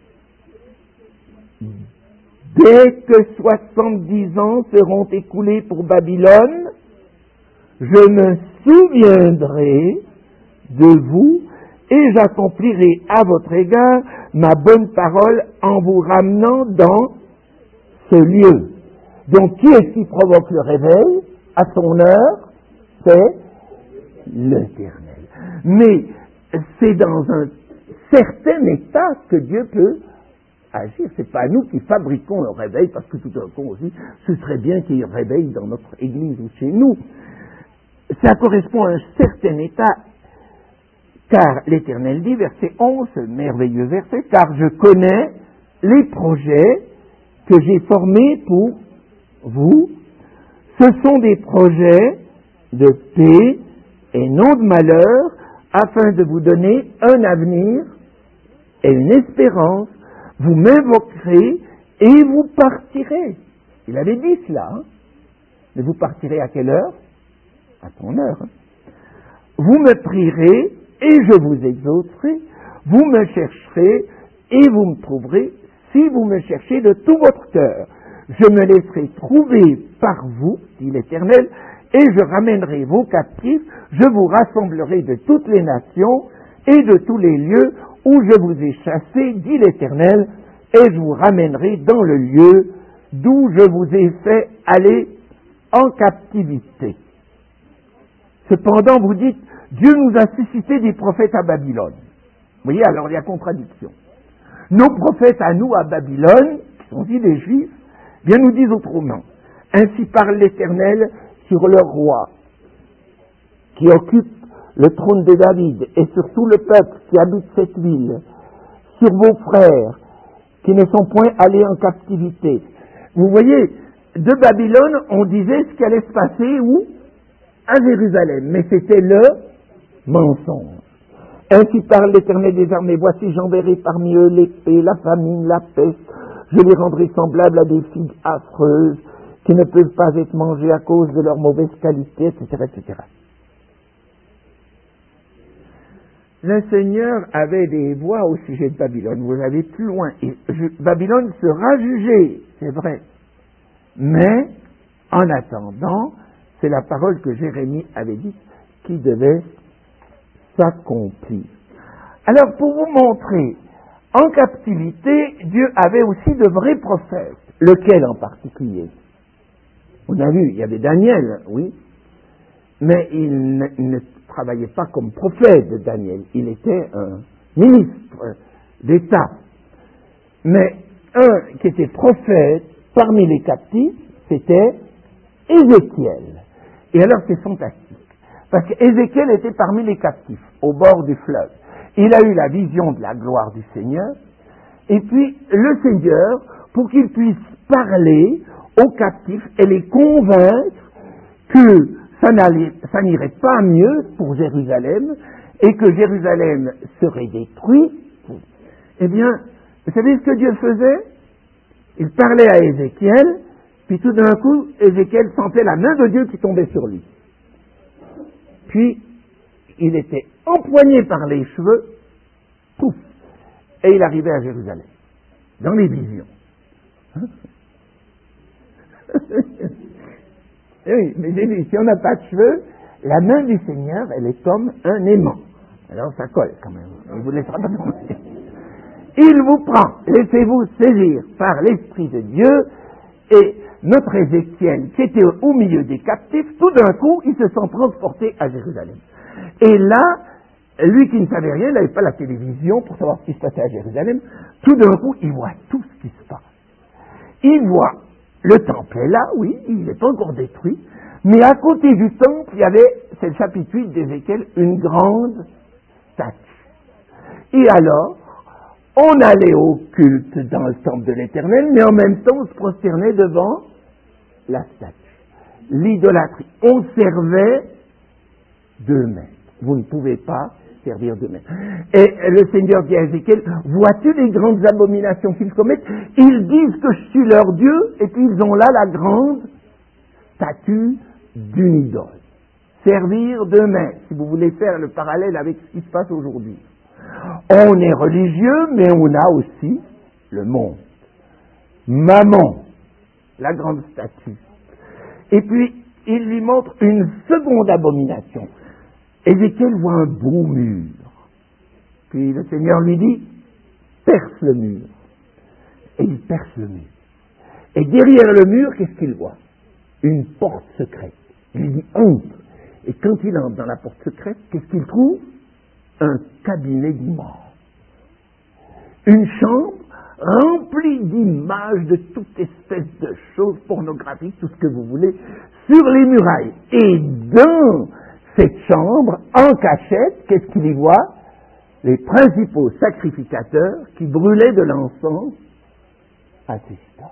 Dès que soixante-dix ans seront écoulés pour Babylone, je me souviendrai de vous et j'accomplirai à votre égard ma bonne parole en vous ramenant dans ce lieu. Donc, qui est-ce qui provoque le réveil à son heure? C'est l'Éternel. Mais c'est dans un certain état que Dieu peut agir. C'est pas nous qui fabriquons le réveil, parce que tout d'un coup aussi, ce serait bien qu'il y ait un réveil dans notre église ou chez nous. Ça correspond à un certain état, car l'Éternel dit, verset onze, ce merveilleux verset, car je connais les projets que j'ai formés pour vous. Ce sont des projets de paix et non de malheur, afin de vous donner un avenir et une espérance. Vous m'invoquerez et vous partirez. Il avait dit cela. Hein? Mais vous partirez à quelle heure? À ton heure. Hein? Vous me prierez et je vous exaucerai. Vous me chercherez et vous me trouverez si vous me cherchez de tout votre cœur. Je me laisserai trouver par vous, dit l'Éternel, et je ramènerai vos captifs. Je vous rassemblerai de toutes les nations et de tous les lieux où je vous ai chassés, dit l'Éternel, et je vous ramènerai dans le lieu d'où je vous ai fait aller en captivité. Cependant, vous dites, Dieu nous a suscité des prophètes à Babylone. Vous voyez, alors il y a contradiction. Nos prophètes à nous à Babylone, qui sont dit les Juifs, bien nous disent autrement. Ainsi parle l'Éternel sur leur roi, qui occupe le trône de David, et sur tout le peuple qui habite cette ville, sur vos frères, qui ne sont point allés en captivité. Vous voyez, de Babylone, on disait ce qui allait se passer où? À Jérusalem, mais c'était le mensonge. Ainsi parle l'Éternel des armées, voici j'enverrai parmi eux l'épée, la famine, la peste, je les rendrai semblables à des figues affreuses, qui ne peuvent pas être mangées à cause de leur mauvaise qualité, et cetera, et cetera. Le Seigneur avait des voix au sujet de Babylone. Vous avez plus loin. Et je, Babylone sera jugée, c'est vrai. Mais, en attendant, c'est la parole que Jérémie avait dite qui devait s'accomplir. Alors, pour vous montrer, en captivité, Dieu avait aussi de vrais prophètes. Lequel en particulier? On a vu, il y avait Daniel, oui, mais il ne, il ne travaillait pas comme prophète de Daniel. Il était un ministre d'État. Mais un qui était prophète parmi les captifs, c'était Ézéchiel. Et alors c'est fantastique. Parce qu'Ézéchiel était parmi les captifs, au bord du fleuve. Il a eu la vision de la gloire du Seigneur. Et puis le Seigneur, pour qu'il puisse parler aux captifs et les convaincre que ça, ça n'irait pas mieux pour Jérusalem et que Jérusalem serait détruite, eh bien, vous savez ce que Dieu faisait? Il parlait à Ézéchiel, puis tout d'un coup, Ézéchiel sentait la main de Dieu qui tombait sur lui. Puis, il était empoigné par les cheveux, pouf, et il arrivait à Jérusalem, dans les visions. Hein? Oui, mais j'ai dit, si on n'a pas de cheveux, la main du Seigneur, elle est comme un aimant. Alors ça colle quand même. Il vous laissera pas tomber. Il vous prend, laissez-vous saisir par l'Esprit de Dieu, et notre Ézéchiel, qui était au milieu des captifs, tout d'un coup, il se sent transporté à Jérusalem. Et là, lui qui ne savait rien, il n'avait pas la télévision pour savoir ce qui se passait à Jérusalem, tout d'un coup, il voit tout ce qui se passe. Il voit, le temple est là, oui, il n'est pas encore détruit, mais à côté du temple, il y avait, c'est le chapitre huit d'Ézéchiel, une grande statue. Et alors, on allait au culte dans le temple de l'Éternel, mais en même temps, on se prosternait devant la statue. L'idolâtrie. On servait deux maîtres. Vous ne pouvez pas servir deux maîtres. Et le Seigneur dit à Ézéchiel, vois-tu les grandes abominations qu'ils commettent? Ils disent que je suis leur Dieu, et puis ils ont là la grande statue d'une idole. Servir deux maîtres, si vous voulez faire le parallèle avec ce qui se passe aujourd'hui. On est religieux, mais on a aussi le monde. Mammon, la grande statue. Et puis, il lui montre une seconde abomination. Ézéchiel voit un beau mur. Puis le Seigneur lui dit, perce le mur. Et il perce le mur. Et derrière le mur, qu'est-ce qu'il voit? Une porte secrète. Il lui dit, entre. Et quand il entre dans la porte secrète, qu'est-ce qu'il trouve? Un cabinet d'images. Une chambre remplie d'images de toute espèce de choses pornographiques, tout ce que vous voulez, sur les murailles. Et dans cette chambre, en cachette, qu'est-ce qu'il y voit? Les principaux sacrificateurs qui brûlaient de l'encens à ces stades.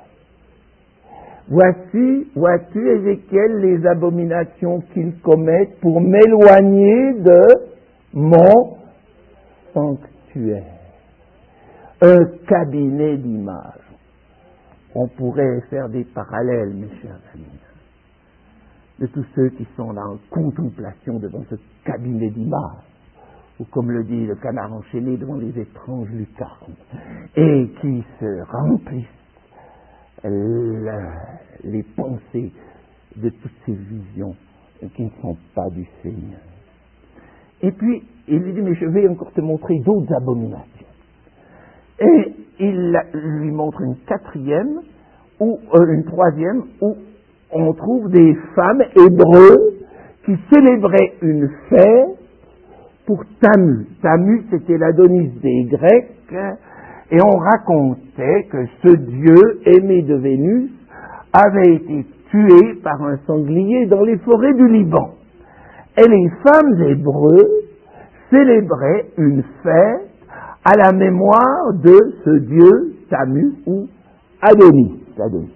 Voici, vois-tu, Ézéchiel, les abominations qu'ils commettent pour m'éloigner de mon sanctuaire. Un cabinet d'images. On pourrait faire des parallèles, mes chers amis, de tous ceux qui sont là en contemplation devant ce cabinet d'images, ou comme le dit le canard enchaîné, devant les étranges lucarnes, et qui se remplissent la, les pensées de toutes ces visions qui ne sont pas du Seigneur. Et puis, il lui dit, mais je vais encore te montrer d'autres abominations. Et il lui montre une quatrième, ou euh, une troisième, où on trouve des femmes hébreues qui célébrait une fête pour Tammuz. Tammuz, c'était l'Adonis des Grecs, et on racontait que ce dieu aimé de Vénus avait été tué par un sanglier dans les forêts du Liban. Et les femmes hébreux célébraient une fête à la mémoire de ce dieu Tammuz ou Adonis. Adonis.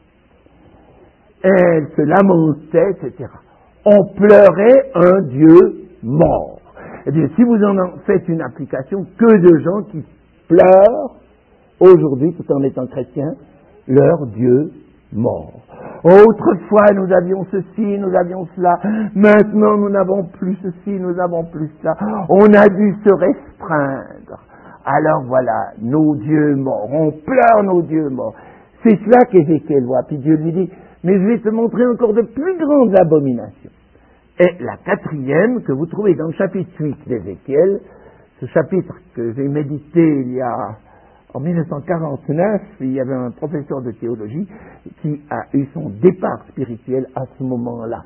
Elles se lamentaient, et cetera. On pleurait un dieu mort. Eh bien, si vous en faites une application, que de gens qui pleurent aujourd'hui, tout en étant chrétiens, leur Dieu mort. Autrefois, nous avions ceci, nous avions cela. Maintenant, nous n'avons plus ceci, nous n'avons plus cela. On a dû se restreindre. Alors voilà, nos dieux morts. On pleure nos dieux morts. C'est cela qu'Ézéchiel voit. Puis Dieu lui dit, mais je vais te montrer encore de plus grandes abominations. Et la quatrième, que vous trouvez dans le chapitre huit d'Ézéchiel, ce chapitre que j'ai médité il y a, en mille neuf cent quarante-neuf, il y avait un professeur de théologie qui a eu son départ spirituel à ce moment-là.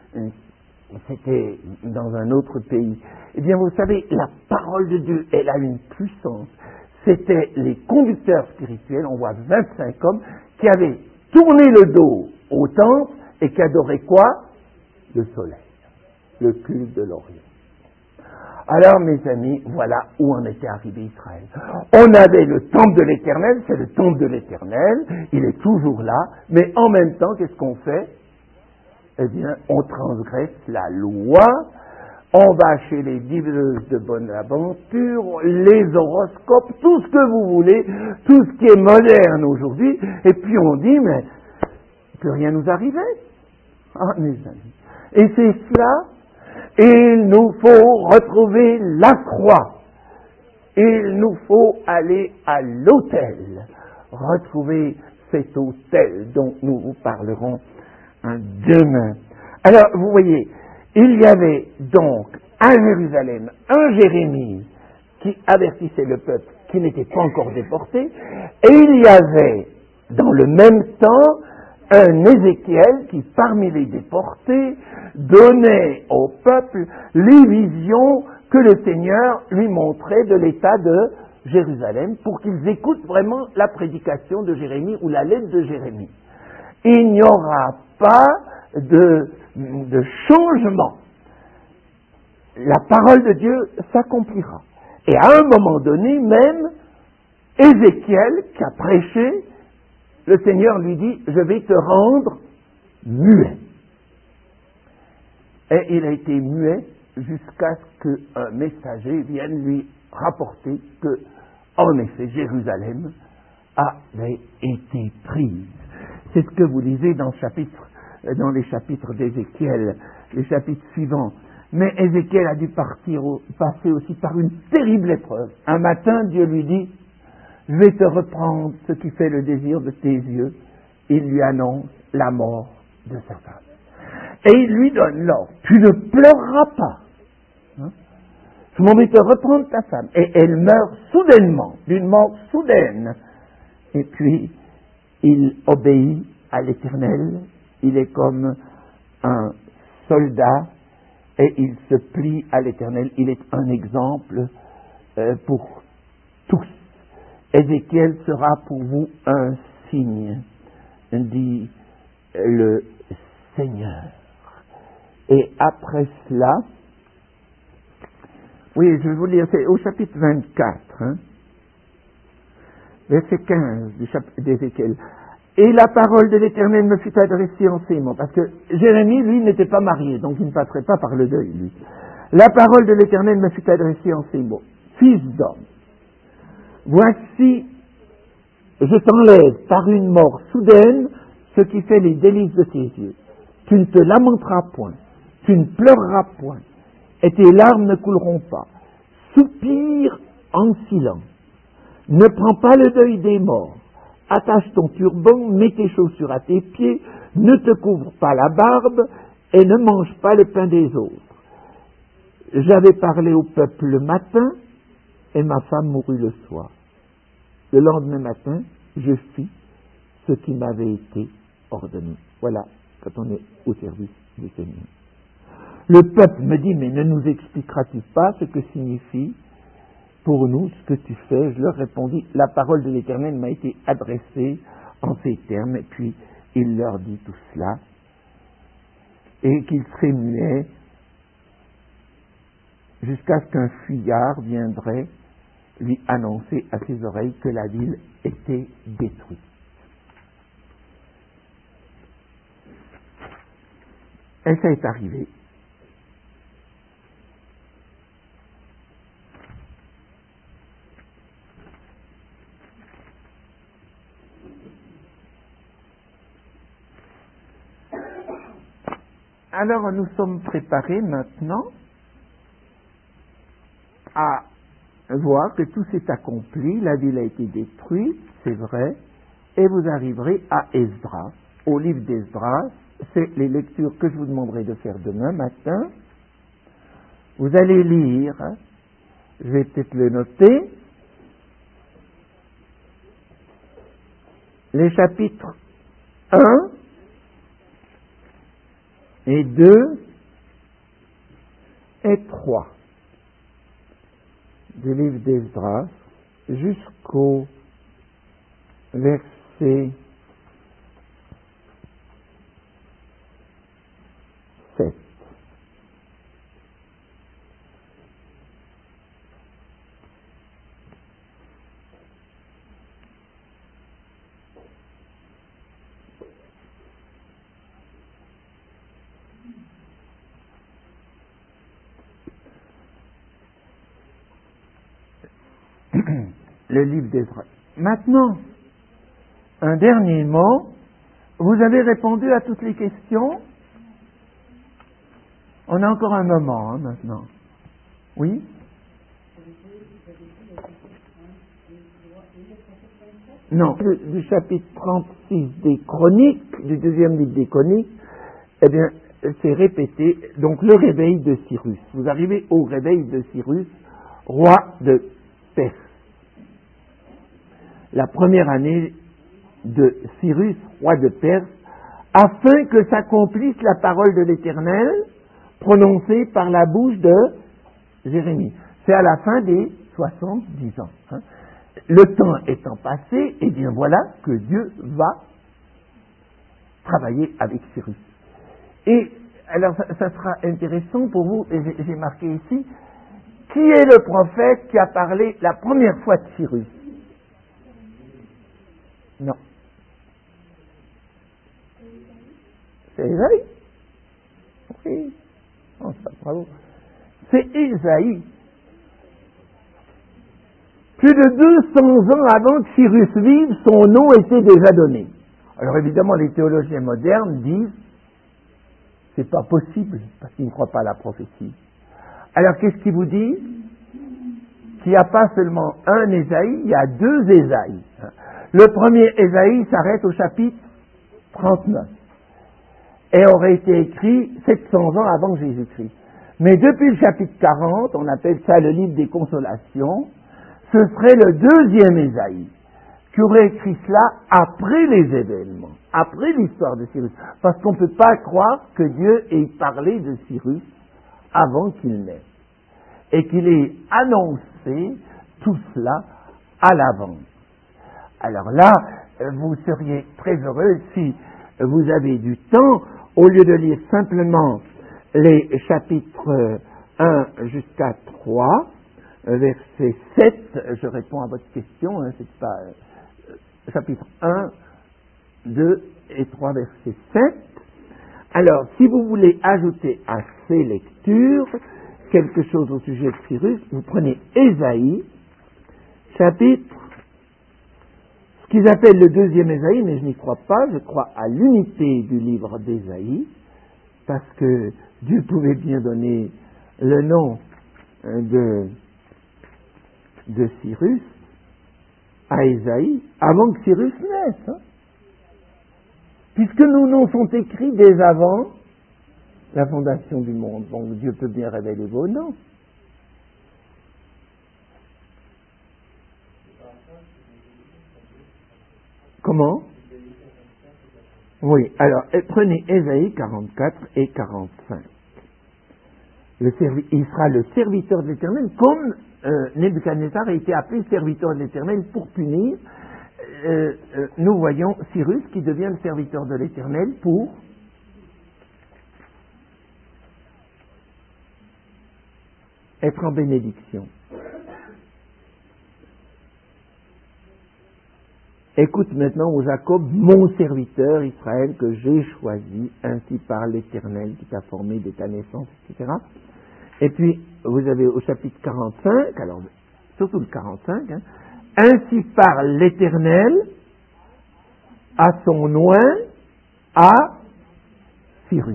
C'était dans un autre pays. Eh bien, vous savez, la parole de Dieu, elle a une puissance. C'était les conducteurs spirituels, on voit vingt-cinq hommes, qui avaient tourné le dos au temple et qui adoraient quoi? Le soleil, le culte de l'Orient. Alors, mes amis, voilà où en était arrivé Israël. On avait le temple de l'Éternel, c'est le temple de l'Éternel, il est toujours là, mais en même temps, qu'est-ce qu'on fait? Eh bien, on transgresse la loi, on va chez les diveleuses de bonne aventure, les horoscopes, tout ce que vous voulez, tout ce qui est moderne aujourd'hui, et puis on dit, mais il ne peut rien nous arriver. Ah, mes amis. Et c'est cela. Il nous faut retrouver la croix. Il nous faut aller à l'autel. Retrouver cet autel dont nous vous parlerons demain. Alors, vous voyez, il y avait donc à Jérusalem un Jérémie qui avertissait le peuple qui n'était pas encore déporté, et il y avait dans le même temps un Ézéchiel qui, parmi les déportés, donnait au peuple les visions que le Seigneur lui montrait de l'état de Jérusalem pour qu'ils écoutent vraiment la prédication de Jérémie ou la lettre de Jérémie. Il n'y aura pas de, de changement. La parole de Dieu s'accomplira. Et à un moment donné, même, Ézéchiel, qui a prêché, le Seigneur lui dit, je vais te rendre muet. Et il a été muet jusqu'à ce qu'un messager vienne lui rapporter que, en effet, Jérusalem avait été prise. C'est ce que vous lisez dans, le chapitre, dans les chapitres d'Ézéchiel, les chapitres suivants. Mais Ézéchiel a dû partir, passer aussi par une terrible épreuve. Un matin, Dieu lui dit, je vais te reprendre ce qui fait le désir de tes yeux. Il lui annonce la mort de sa femme. Et il lui donne l'ordre, tu ne pleureras pas. Hein? Je m'en vais te reprendre ta femme. Et elle meurt soudainement, d'une mort soudaine. Et puis, il obéit à l'Éternel. Il est comme un soldat et il se plie à l'Éternel. Il est un exemple euh, pour tous. Ézéchiel sera pour vous un signe, dit le Seigneur. Et après cela, oui, je vais vous lire, c'est au chapitre vingt-quatre, hein, verset quinze du chapitre d'Ézéchiel. Et la parole de l'Éternel me fut adressée en ces mots, parce que Jérémie, lui, n'était pas marié, donc il ne passerait pas par le deuil, lui. La parole de l'Éternel me fut adressée en ces mots. Fils d'homme, voici, je t'enlève par une mort soudaine ce qui fait les délices de tes yeux. Tu ne te lamenteras point, tu ne pleureras point, et tes larmes ne couleront pas. Soupire en silence. Ne prends pas le deuil des morts. Attache ton turban, mets tes chaussures à tes pieds, ne te couvre pas la barbe, et ne mange pas le pain des autres. J'avais parlé au peuple le matin, et ma femme mourut le soir. Le lendemain matin, je fis ce qui m'avait été ordonné. Voilà, quand on est au service du Seigneur. le peuple me dit, mais ne nous expliqueras-tu pas ce que signifie pour nous ce que tu fais? Je leur répondis, la parole de l'Éternel m'a été adressée en ces termes, et puis il leur dit tout cela, et qu'il serait muet jusqu'à ce qu'un fuyard viendrait lui annoncer à ses oreilles que la ville était détruite. Et ça est arrivé. Alors nous sommes préparés maintenant à voir que tout s'est accompli, la ville a été détruite, c'est vrai, et vous arriverez à Esdras, au livre d'Esdras. C'est les lectures que je vous demanderai de faire demain matin. Vous allez lire, je vais peut-être le noter, les chapitres un et deux et trois du livre d'Esdras jusqu'au verset sept. Le livre d'Esdras. Maintenant, un dernier mot. Vous avez répondu à toutes les questions? On a encore un moment hein, maintenant. Oui? Non. Du, du chapitre trente-six des Chroniques, du deuxième livre des Chroniques, eh bien, c'est répété. Donc, le réveil de Cyrus. Vous arrivez au réveil de Cyrus, roi de Perse. La première année de Cyrus, roi de Perse, afin que s'accomplisse la parole de l'Éternel prononcée par la bouche de Jérémie. C'est à la fin des soixante-dix ans. Hein. Le temps étant passé, et bien voilà que Dieu va travailler avec Cyrus. Et alors ça, ça sera intéressant pour vous, et j'ai, j'ai marqué ici, qui est le prophète qui a parlé la première fois de Cyrus? Non. C'est Ésaïe. Oui. Oh, ça, bravo. C'est Ésaïe. Plus de deux cents ans avant que Cyrus vive, son nom était déjà donné. Alors évidemment, les théologiens modernes disent c'est pas possible, parce qu'ils ne croient pas à la prophétie. Alors qu'est-ce qu'ils vous disent? Qu'il n'y a pas seulement un Ésaïe, il y a deux Ésaïes. Le premier Ésaïe s'arrête au chapitre trente-neuf et aurait été écrit sept cents ans avant Jésus-Christ. Mais depuis le chapitre quarante, on appelle ça le livre des consolations, ce serait le deuxième Ésaïe qui aurait écrit cela après les événements, après l'histoire de Cyrus. Parce qu'on ne peut pas croire que Dieu ait parlé de Cyrus avant qu'il naisse et qu'il ait annoncé tout cela à l'avance. Alors là, vous seriez très heureux si vous avez du temps, au lieu de lire simplement les chapitres un jusqu'à trois, verset sept, je réponds à votre question, hein, c'est pas euh, chapitre un, deux et trois, verset sept. Alors, si vous voulez ajouter à ces lectures quelque chose au sujet de Cyrus, vous prenez Ésaïe, chapitre, ce qu'ils appellent le deuxième Ésaïe, mais je n'y crois pas, je crois à l'unité du livre d'Ésaïe, parce que Dieu pouvait bien donner le nom de, de Cyrus à Ésaïe avant que Cyrus naisse. Hein. Puisque nos noms sont écrits dès avant la fondation du monde. Donc Dieu peut bien révéler vos noms. Comment? Oui, alors prenez Ésaïe quarante-quatre et quarante-cinq. le servi- il sera le serviteur de l'Éternel, comme euh, Nebuchadnezzar a été appelé serviteur de l'Éternel pour punir. Euh, euh, nous voyons Cyrus qui devient le serviteur de l'Éternel pour être en bénédiction. Écoute maintenant, ô Jacob, mon serviteur Israël que j'ai choisi, ainsi par l'Éternel qui t'a formé de ta naissance, et cetera. Et puis, vous avez au chapitre quarante-cinq, alors surtout le quarante-cinq, hein, ainsi par l'Éternel, à son oint, à Cyrus,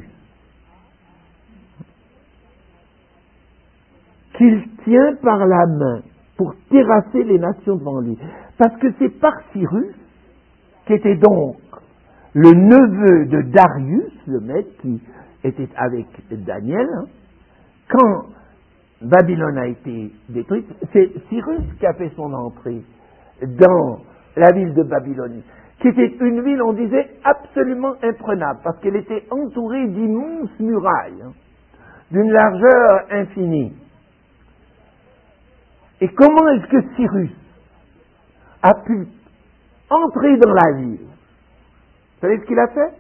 qu'il tient par la main pour terrasser les nations devant lui. Parce que c'est par Cyrus, qui était donc le neveu de Darius, le maître qui était avec Daniel, hein, quand Babylone a été détruite, c'est Cyrus qui a fait son entrée dans la ville de Babylone, qui était une ville, on disait, absolument imprenable, parce qu'elle était entourée d'immenses murailles, hein, d'une largeur infinie. Et comment est-ce que Cyrus a pu entrer dans la ville? Vous savez ce qu'il a fait?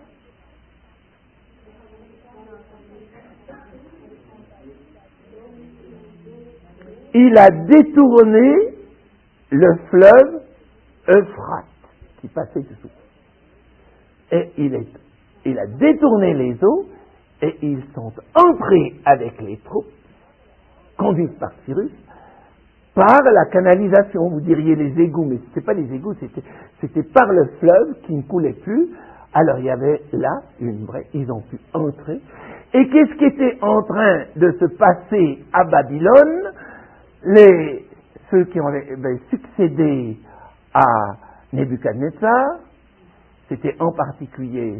Il a détourné le fleuve Euphrate qui passait dessous. Et il, est, il a détourné les eaux et ils sont entrés avec les troupes conduites par Cyrus par la canalisation, vous diriez les égouts, mais ce n'était pas les égouts, c'était, c'était par le fleuve qui ne coulait plus. Alors il y avait là une vraie, ils ont pu entrer. Et qu'est-ce qui était en train de se passer à Babylone? Les, ceux qui ont ben, succédé à Nebuchadnezzar, c'était en particulier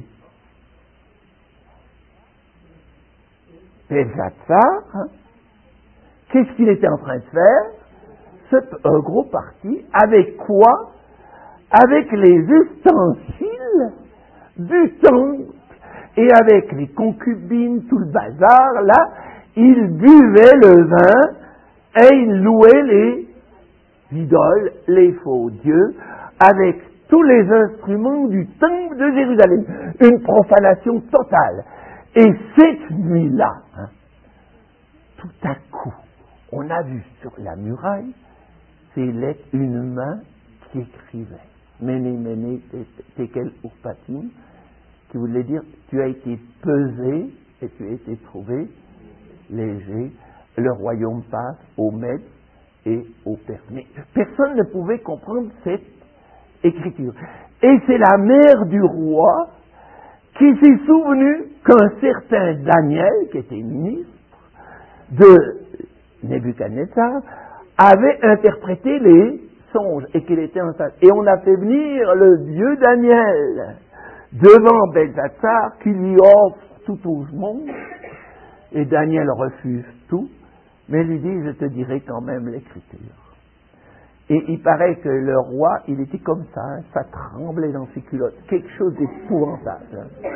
Belshazzar. Hein. Qu'est-ce qu'il était en train de faire? Ce, un gros parti, avec quoi? Avec les ustensiles du temple et avec les concubines, tout le bazar, là, il buvait le vin et il louait les idoles, les faux dieux, avec tous les instruments du temple de Jérusalem. Une profanation totale. Et cette nuit-là, hein, tout à coup, on a vu sur la muraille ces lettres, une main qui écrivait Méné, Méné, Tekel, Urpatim, qui voulait dire tu as été pesé et tu as été trouvé léger, le royaume passe aux Mèdes et aux Perses. Mais personne ne pouvait comprendre cette écriture. Et c'est la mère du roi qui s'est souvenu qu'un certain Daniel, qui était ministre de Nebuchadnezzar, avait interprété les songes et qu'il était en salle. Et on a fait venir le vieux Daniel devant Belshazzar qui lui offre tout au monde. Et Daniel refuse tout, mais lui dit, je te dirai quand même l'écriture. Et il paraît que le roi, il était comme ça, hein, ça tremblait dans ses culottes, quelque chose d'épouvantable. Hein.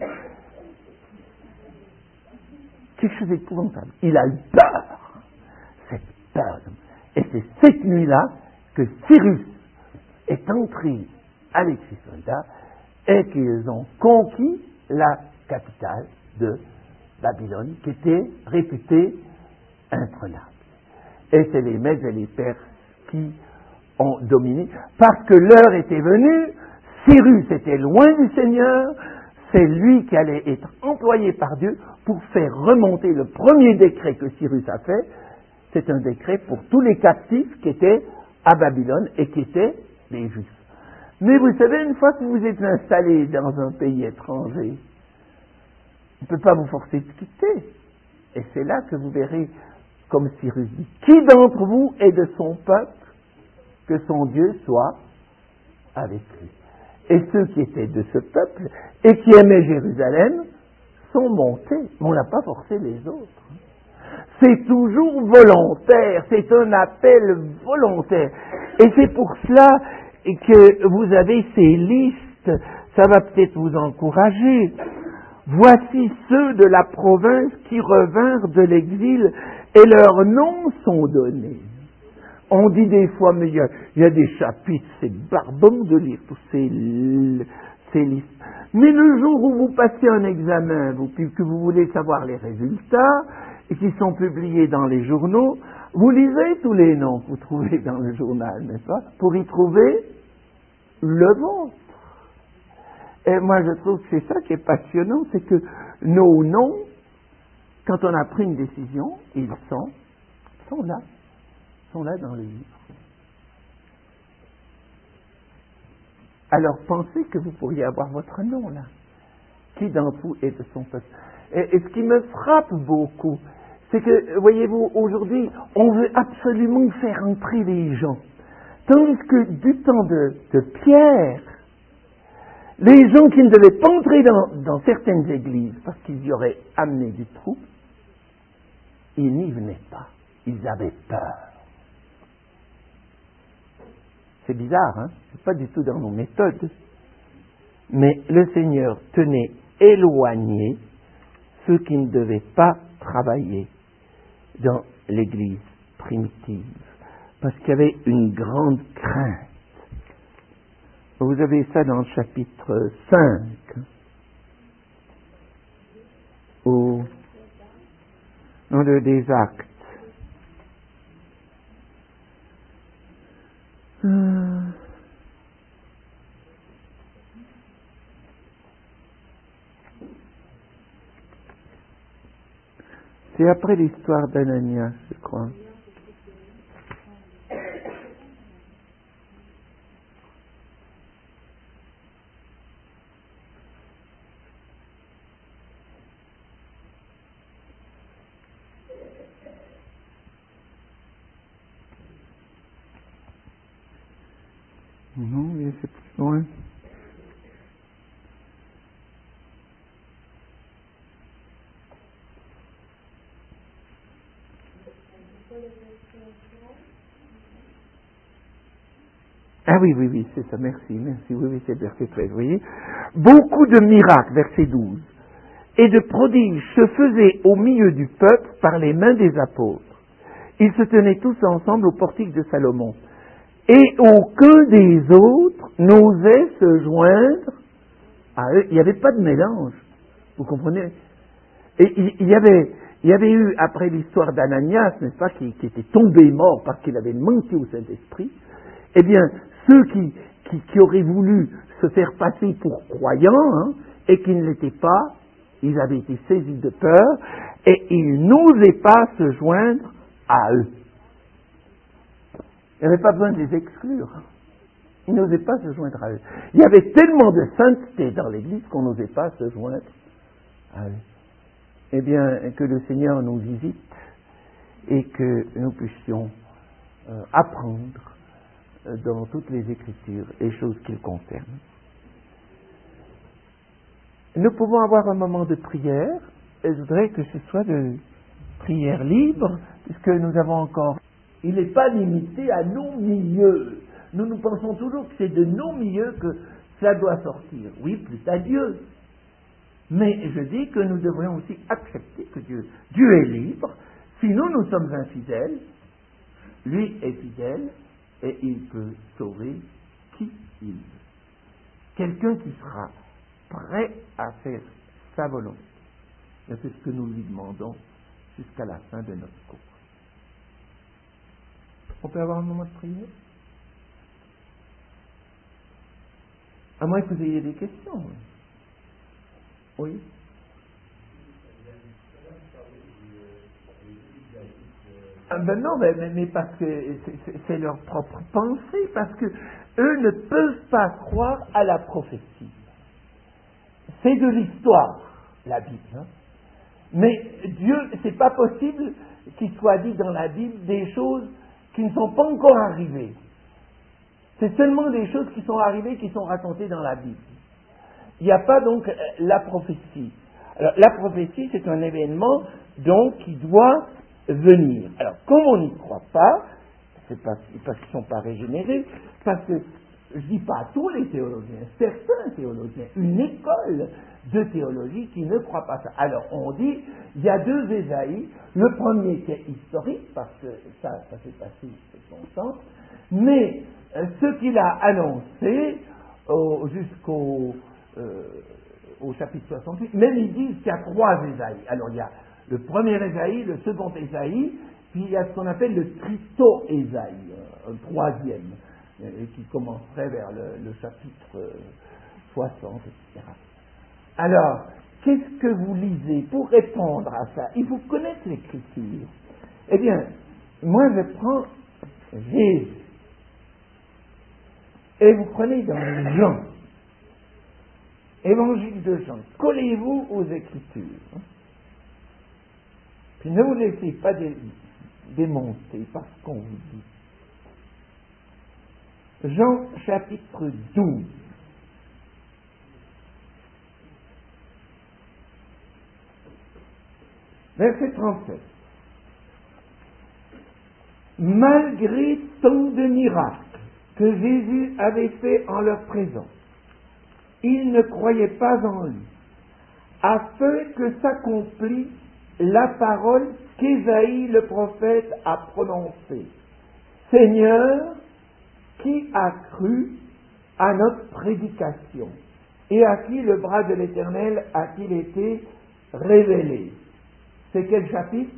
Quelque chose d'épouvantable. Il a eu peur, cette peur. Et c'est cette nuit-là que Cyrus est entré avec ses soldats et qu'ils ont conquis la capitale de Babylone, qui était réputée imprenable. Et c'est les Mèdes et les Perses qui ont dominé, parce que l'heure était venue, Cyrus était loin du Seigneur, c'est lui qui allait être employé par Dieu pour faire remonter le premier décret que Cyrus a fait. C'est un décret pour tous les captifs qui étaient à Babylone et qui étaient les Juifs. Mais vous savez, une fois que vous êtes installé dans un pays étranger, on ne peut pas vous forcer de quitter. Et c'est là que vous verrez, comme Cyrus dit, qui d'entre vous est de son peuple, que son Dieu soit avec lui. Et ceux qui étaient de ce peuple et qui aimaient Jérusalem sont montés, mais on n'a pas forcé les autres. C'est toujours volontaire, c'est un appel volontaire. Et c'est pour cela que vous avez ces listes, ça va peut-être vous encourager. voici ceux de la province qui revinrent de l'exil et leurs noms sont donnés. On dit des fois, mais il y a, il y a des chapitres, c'est barbant de lire tous ces, ces listes. Mais le jour où vous passez un examen, vous, que vous voulez savoir les résultats, et qui sont publiés dans les journaux, vous lisez tous les noms que vous trouvez dans le journal, n'est-ce pas, pour y trouver le vôtre. Et moi, je trouve que c'est ça qui est passionnant, c'est que nos noms, quand on a pris une décision, ils sont, sont là, sont là dans le livre. Alors pensez que vous pourriez avoir votre nom là. Qui d'entre vous est de son peuple? Et, et ce qui me frappe beaucoup, c'est que, voyez-vous, aujourd'hui, on veut absolument faire entrer les gens. Tandis que du temps de, de Pierre, les gens qui ne devaient pas entrer dans, dans certaines églises parce qu'ils y auraient amené du trou, ils n'y venaient pas. Ils avaient peur. C'est bizarre, hein? C'est pas du tout dans nos méthodes. Mais le Seigneur tenait éloignés ceux qui ne devaient pas travailler dans l'église primitive. Parce qu'il y avait une grande crainte. Vous avez ça dans le chapitre cinq. Ou dans le des Actes. Hum. C'est après l'histoire d'Ananias, je crois. Non, mais c'est plus loin. Ah oui, oui, oui, c'est ça, merci, merci, oui, oui, c'est verset treize, vous voyez. Beaucoup de miracles, verset douze, et de prodiges se faisaient au milieu du peuple par les mains des apôtres. Ils se tenaient tous ensemble au portique de Salomon. Et aucun des autres n'osait se joindre à eux. Il n'y avait pas de mélange, vous comprenez? Et il y avait, il y avait eu, après l'histoire d'Ananias, n'est-ce pas, qui, qui était tombé mort parce qu'il avait menti au Saint-Esprit, eh bien, ceux qui, qui, qui auraient voulu se faire passer pour croyants, hein, et qui ne l'étaient pas, ils avaient été saisis de peur, et ils n'osaient pas se joindre à eux. Il n'y avait pas besoin de les exclure. Ils n'osaient pas se joindre à eux. Il y avait tellement de sainteté dans l'Église qu'on n'osait pas se joindre à eux. Eh bien, que le Seigneur nous visite et que nous puissions euh, apprendre euh, dans toutes les Écritures les choses qui le concernent. Nous pouvons avoir un moment de prière, et je voudrais que ce soit de prière libre, puisque nous avons encore... Il n'est pas limité à nos milieux. Nous nous pensons toujours que c'est de nos milieux que cela doit sortir. Oui, plus à Dieu. Mais je dis que nous devrions aussi accepter que Dieu, Dieu est libre. Si nous, nous sommes infidèles, lui est fidèle et il peut sauver qui il veut. Quelqu'un qui sera prêt à faire sa volonté. Et c'est ce que nous lui demandons jusqu'à la fin de notre cours. On peut avoir un moment de prière? À moins que vous ayez des questions. Oui. Ah ben non, mais, mais, mais parce que c'est, c'est leur propre pensée, parce que eux ne peuvent pas croire à la prophétie. C'est de l'histoire, la Bible. Hein? Mais Dieu, c'est pas possible qu'il soit dit dans la Bible des choses qui ne sont pas encore arrivées. C'est seulement des choses qui sont arrivées qui sont racontées dans la Bible. Il n'y a pas donc la prophétie. Alors la prophétie, c'est un événement donc qui doit venir. Alors comme on n'y croit pas, c'est pas, parce qu'ils ne sont pas régénérés, parce que je ne dis pas tous les théologiens, certains théologiens, une école de théologie qui ne croit pas ça. Alors on dit, il y a deux Ésaïe, le premier qui est historique, parce que ça, ça s'est passé, c'est son sens, mais euh, ce qu'il a annoncé euh, jusqu'au euh, au chapitre soixante-huit, même ils disent qu'il y a trois Ésaïe. Alors il y a le premier Ésaïe, le second Ésaïe, puis il y a ce qu'on appelle le trito-Ésaïe, un troisième, qui commencerait vers le, le chapitre soixante, et cetera. Alors, qu'est-ce que vous lisez pour répondre à ça? Il faut connaître l'Écriture. Eh bien, moi je prends Jésus. Et vous prenez dans Jean, Évangile de Jean, collez-vous aux Écritures. Puis ne vous laissez pas dé- démonter par ce qu'on vous dit. Jean chapitre douze. Verset trente-sept. Malgré tant de miracles que Jésus avait fait en leur présence, ils ne croyaient pas en lui, afin que s'accomplisse la parole qu'Ésaïe le prophète a prononcée. Seigneur, qui a cru à notre prédication et à qui le bras de l'Éternel a-t-il été révélé? C'est quel chapitre?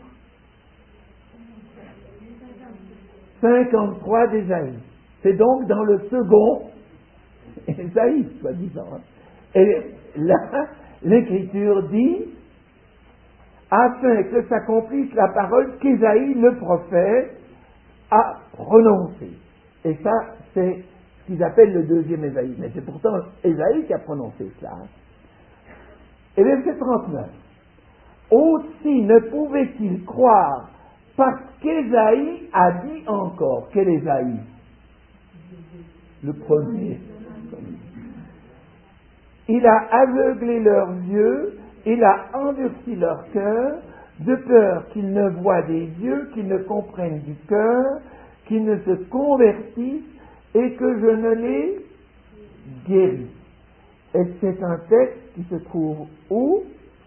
cinquante-trois d'Ésaïe. C'est donc dans le second Ésaïe, soi-disant. Et là, l'Écriture dit, afin que s'accomplisse la parole qu'Ésaïe, le prophète, a prononcée. Et ça, c'est ce qu'ils appellent le deuxième Ésaïe. Mais c'est pourtant Ésaïe qui a prononcé cela. Et verset trente-neuf. Aussi ne pouvait-il croire parce qu'Ésaïe a dit encore. Quel Ésaïe? Le premier. Il a aveuglé leurs yeux, il a endurci leur cœur, de peur qu'ils ne voient des yeux, qu'ils ne comprennent du cœur, qu'ils ne se convertissent et que je ne les guéris. Et c'est un texte qui se trouve où?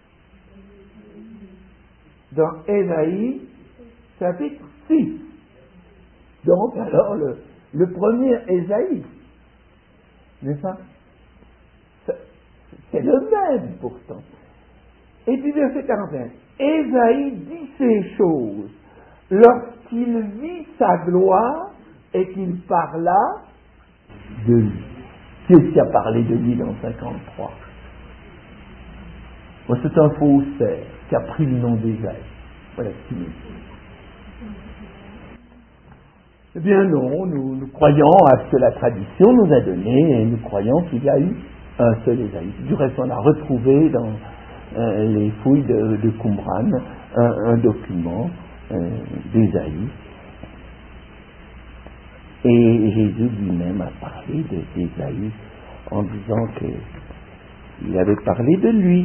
Dans Ésaïe, chapitre six. Donc, alors, le, le premier Ésaïe, n'est-ce pas? C'est le même, pourtant. Et puis, verset quarante et un. Ésaïe dit ces choses lorsqu'il vit sa gloire et qu'il parla de lui. Qui est-ce qui a parlé de lui dans cinquante-trois? Bon, c'est un faussaire qui a pris le nom d'Ésaïe. Voilà ce qu'il nous dit. Eh bien non, nous, nous croyons à ce que la tradition nous a donné et nous croyons qu'il y a eu un seul Ésaïe. Du reste, on a retrouvé dans euh, les fouilles de, de Qumran un, un document euh, d'Ésaïe. Et Jésus lui-même a parlé de, d'Ésaïe en disant qu'il avait parlé de lui.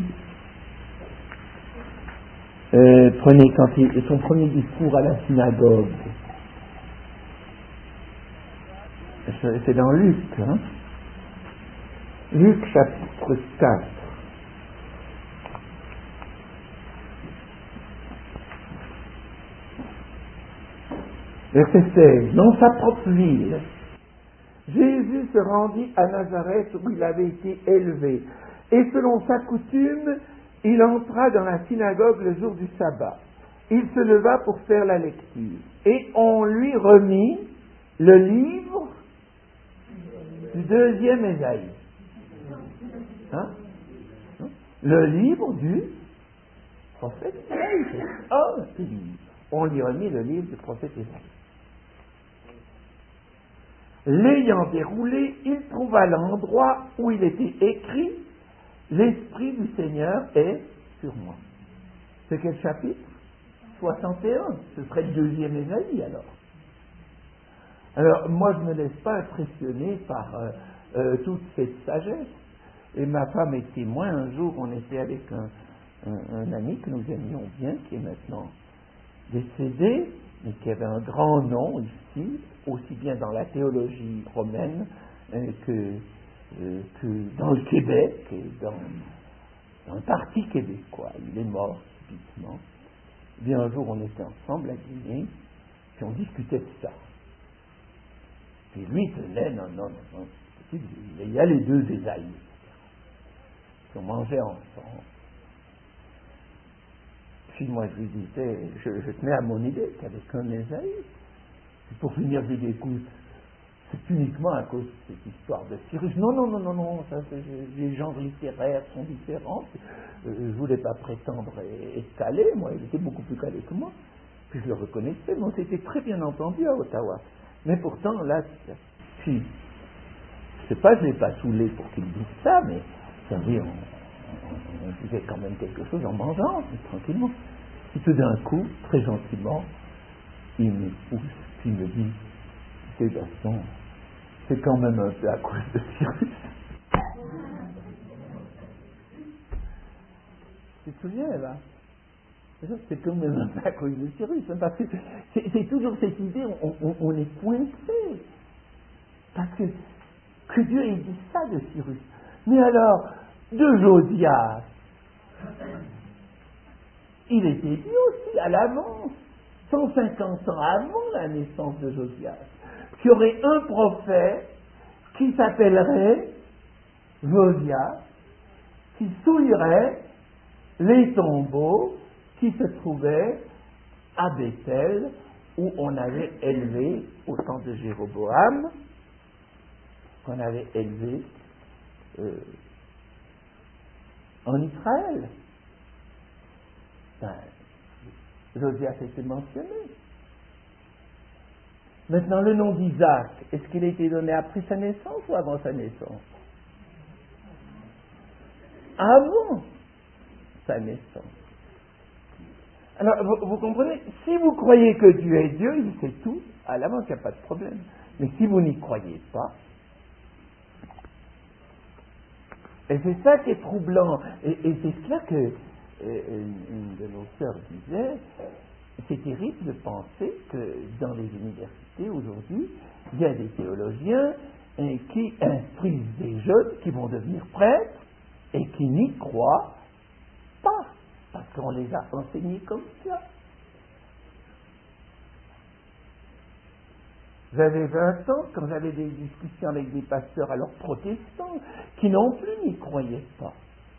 Euh, prenez quand il, son premier discours à la synagogue. C'est dans Luc, hein? Luc chapitre quatre. Verset seize. Dans sa propre ville, Jésus se rendit à Nazareth où il avait été élevé. Et selon sa coutume, il entra dans la synagogue le jour du sabbat. Il se leva pour faire la lecture. Et on lui remit le livre du deuxième Ésaïe. Hein? Le livre du prophète Ésaïe. Oh, on lui remit le livre du prophète Ésaïe. L'ayant déroulé, il trouva l'endroit où il était écrit « L'Esprit du Seigneur est sur moi ». C'est quel chapitre? soixante et un. Ce serait le deuxième Ésaïe alors. Alors, moi, je ne me laisse pas impressionner par euh, euh, toute cette sagesse. Et ma femme est témoin. Un jour, on était avec un, un, un ami que nous aimions bien, qui est maintenant décédé, mais qui avait un grand nom ici, aussi bien dans la théologie romaine euh, que, euh, que dans le Québec, dans, dans le Parti québécois, il est mort subitement. Bien un jour on était ensemble à dîner, puis on discutait de ça. Puis lui tenait, non, non, non, non, il y a les deux Ésaïe. Puis on mangeait ensemble. Puis moi je lui disais, je, je tenais à mon idée qu'avec un Ésaïe, puis pour finir je lui dis, écoute, c'est uniquement à cause de cette histoire de Cyrus. Non, non, non, non, non, ça, c'est, les genres littéraires sont différents. Euh, je ne voulais pas prétendre être calé, moi, il était beaucoup plus calé que moi. Puis je le reconnaissais, mais on s'était très bien entendu à Ottawa. Mais pourtant, là, puis, je sais pas, je ne l'ai pas saoulé pour qu'il dise ça, mais, vous savez, on, on, on faisait quand même quelque chose en mangeant, tranquillement. Puis tout d'un coup, très gentiment, il me pousse, puis il me dit, c'est Gaston, c'est quand même un peu à cause de Cyrus. Tu te souviens, là? C'est quand même un peu à cause de Cyrus, hein, parce que c'est, c'est toujours cette idée, on, on, on est coincé. Parce que, que Dieu ait dit ça de Cyrus. Mais alors, de Josias, il était dit aussi à l'avance, cent cinquante ans avant la naissance de Josias, qu'il y aurait un prophète qui s'appellerait Josias, qui souillerait les tombeaux qui se trouvaient à Bethel, où on avait élevé, au temps de Jéroboam, qu'on avait élevé euh, en Israël. Ben, Josias a été mentionné. Maintenant, le nom d'Isaac, est-ce qu'il a été donné après sa naissance ou avant sa naissance? Avant sa naissance. Alors, vous, vous comprenez, si vous croyez que Dieu est Dieu, il sait tout, à l'avance, il n'y a pas de problème. Mais si vous n'y croyez pas, et c'est ça qui est troublant, et, et c'est cela que euh, une de nos sœurs disait, c'est terrible de penser que dans les universités aujourd'hui, il y a des théologiens hein, qui instruisent des jeunes qui vont devenir prêtres et qui n'y croient pas, parce qu'on les a enseignés comme ça. J'avais vingt ans quand j'avais des discussions avec des pasteurs alors protestants qui non plus n'y croyaient pas.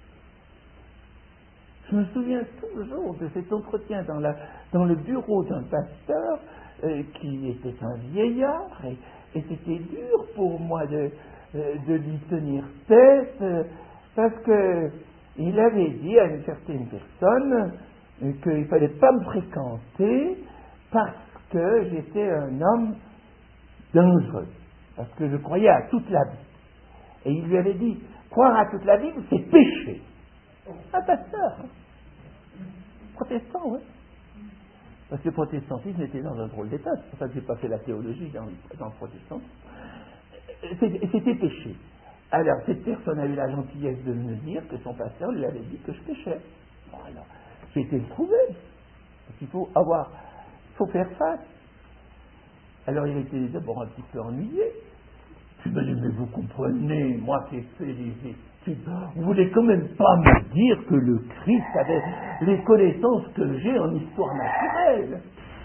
Je me souviens toujours de cet entretien dans, la, dans le bureau d'un pasteur euh, qui était un vieillard et, et c'était dur pour moi de, euh, de lui tenir tête euh, parce que il avait dit à une certaine personne euh, qu'il ne fallait pas me fréquenter parce que j'étais un homme dangereux, parce que je croyais à toute la Bible. Et il lui avait dit, croire à toute la Bible, c'est péché. Un pasteur, hein. Protestant, oui. Parce que le protestantisme était dans un drôle d'état, c'est pour ça que je n'ai pas fait la théologie dans, dans le protestantisme. C'était péché. Alors, cette personne a eu la gentillesse de me dire que son pasteur lui avait dit que je péchais. Bon, alors, j'ai été le trouver. Parce qu'il faut avoir, il faut faire face. Alors, il était d'abord un petit peu ennuyé. Je me dis, mais vous comprenez, moi qui ai fait des études, vous voulez quand même pas me dire que le Christ avait les connaissances que j'ai en histoire naturelle.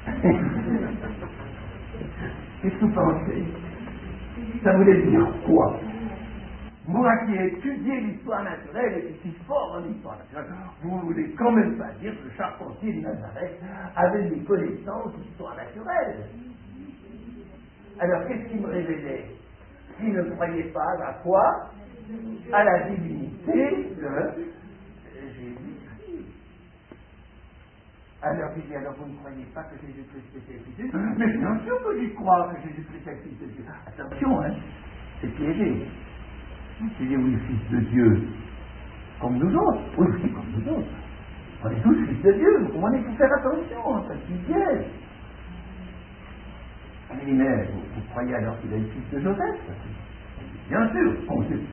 Qu'est-ce que vous pensez? Ça voulait dire quoi? Moi qui ai étudié l'histoire naturelle et qui suis fort en histoire naturelle, vous voulez quand même pas dire que le charpentier de Nazareth avait des connaissances d'histoire naturelle? Alors qu'est-ce qu'il me révélait? S'il ne croyait pas à quoi? À la divinité de Jésus-Christ. Alors il dit, alors vous ne croyez pas que Jésus-Christ était fils de Dieu? Mais bien sûr que j'y crois que Jésus-Christ est fils de Dieu. Attention, hein, c'est piégé. Il dit, oui, fils de Dieu, comme nous autres. Oui, oui, comme nous autres. On est tous fils de Dieu, vous comprenez, il faut faire attention, hein, parce qu'il piège. Il dit, mais vous, vous croyez alors qu'il est le fils de Joseph? Bien sûr, on sait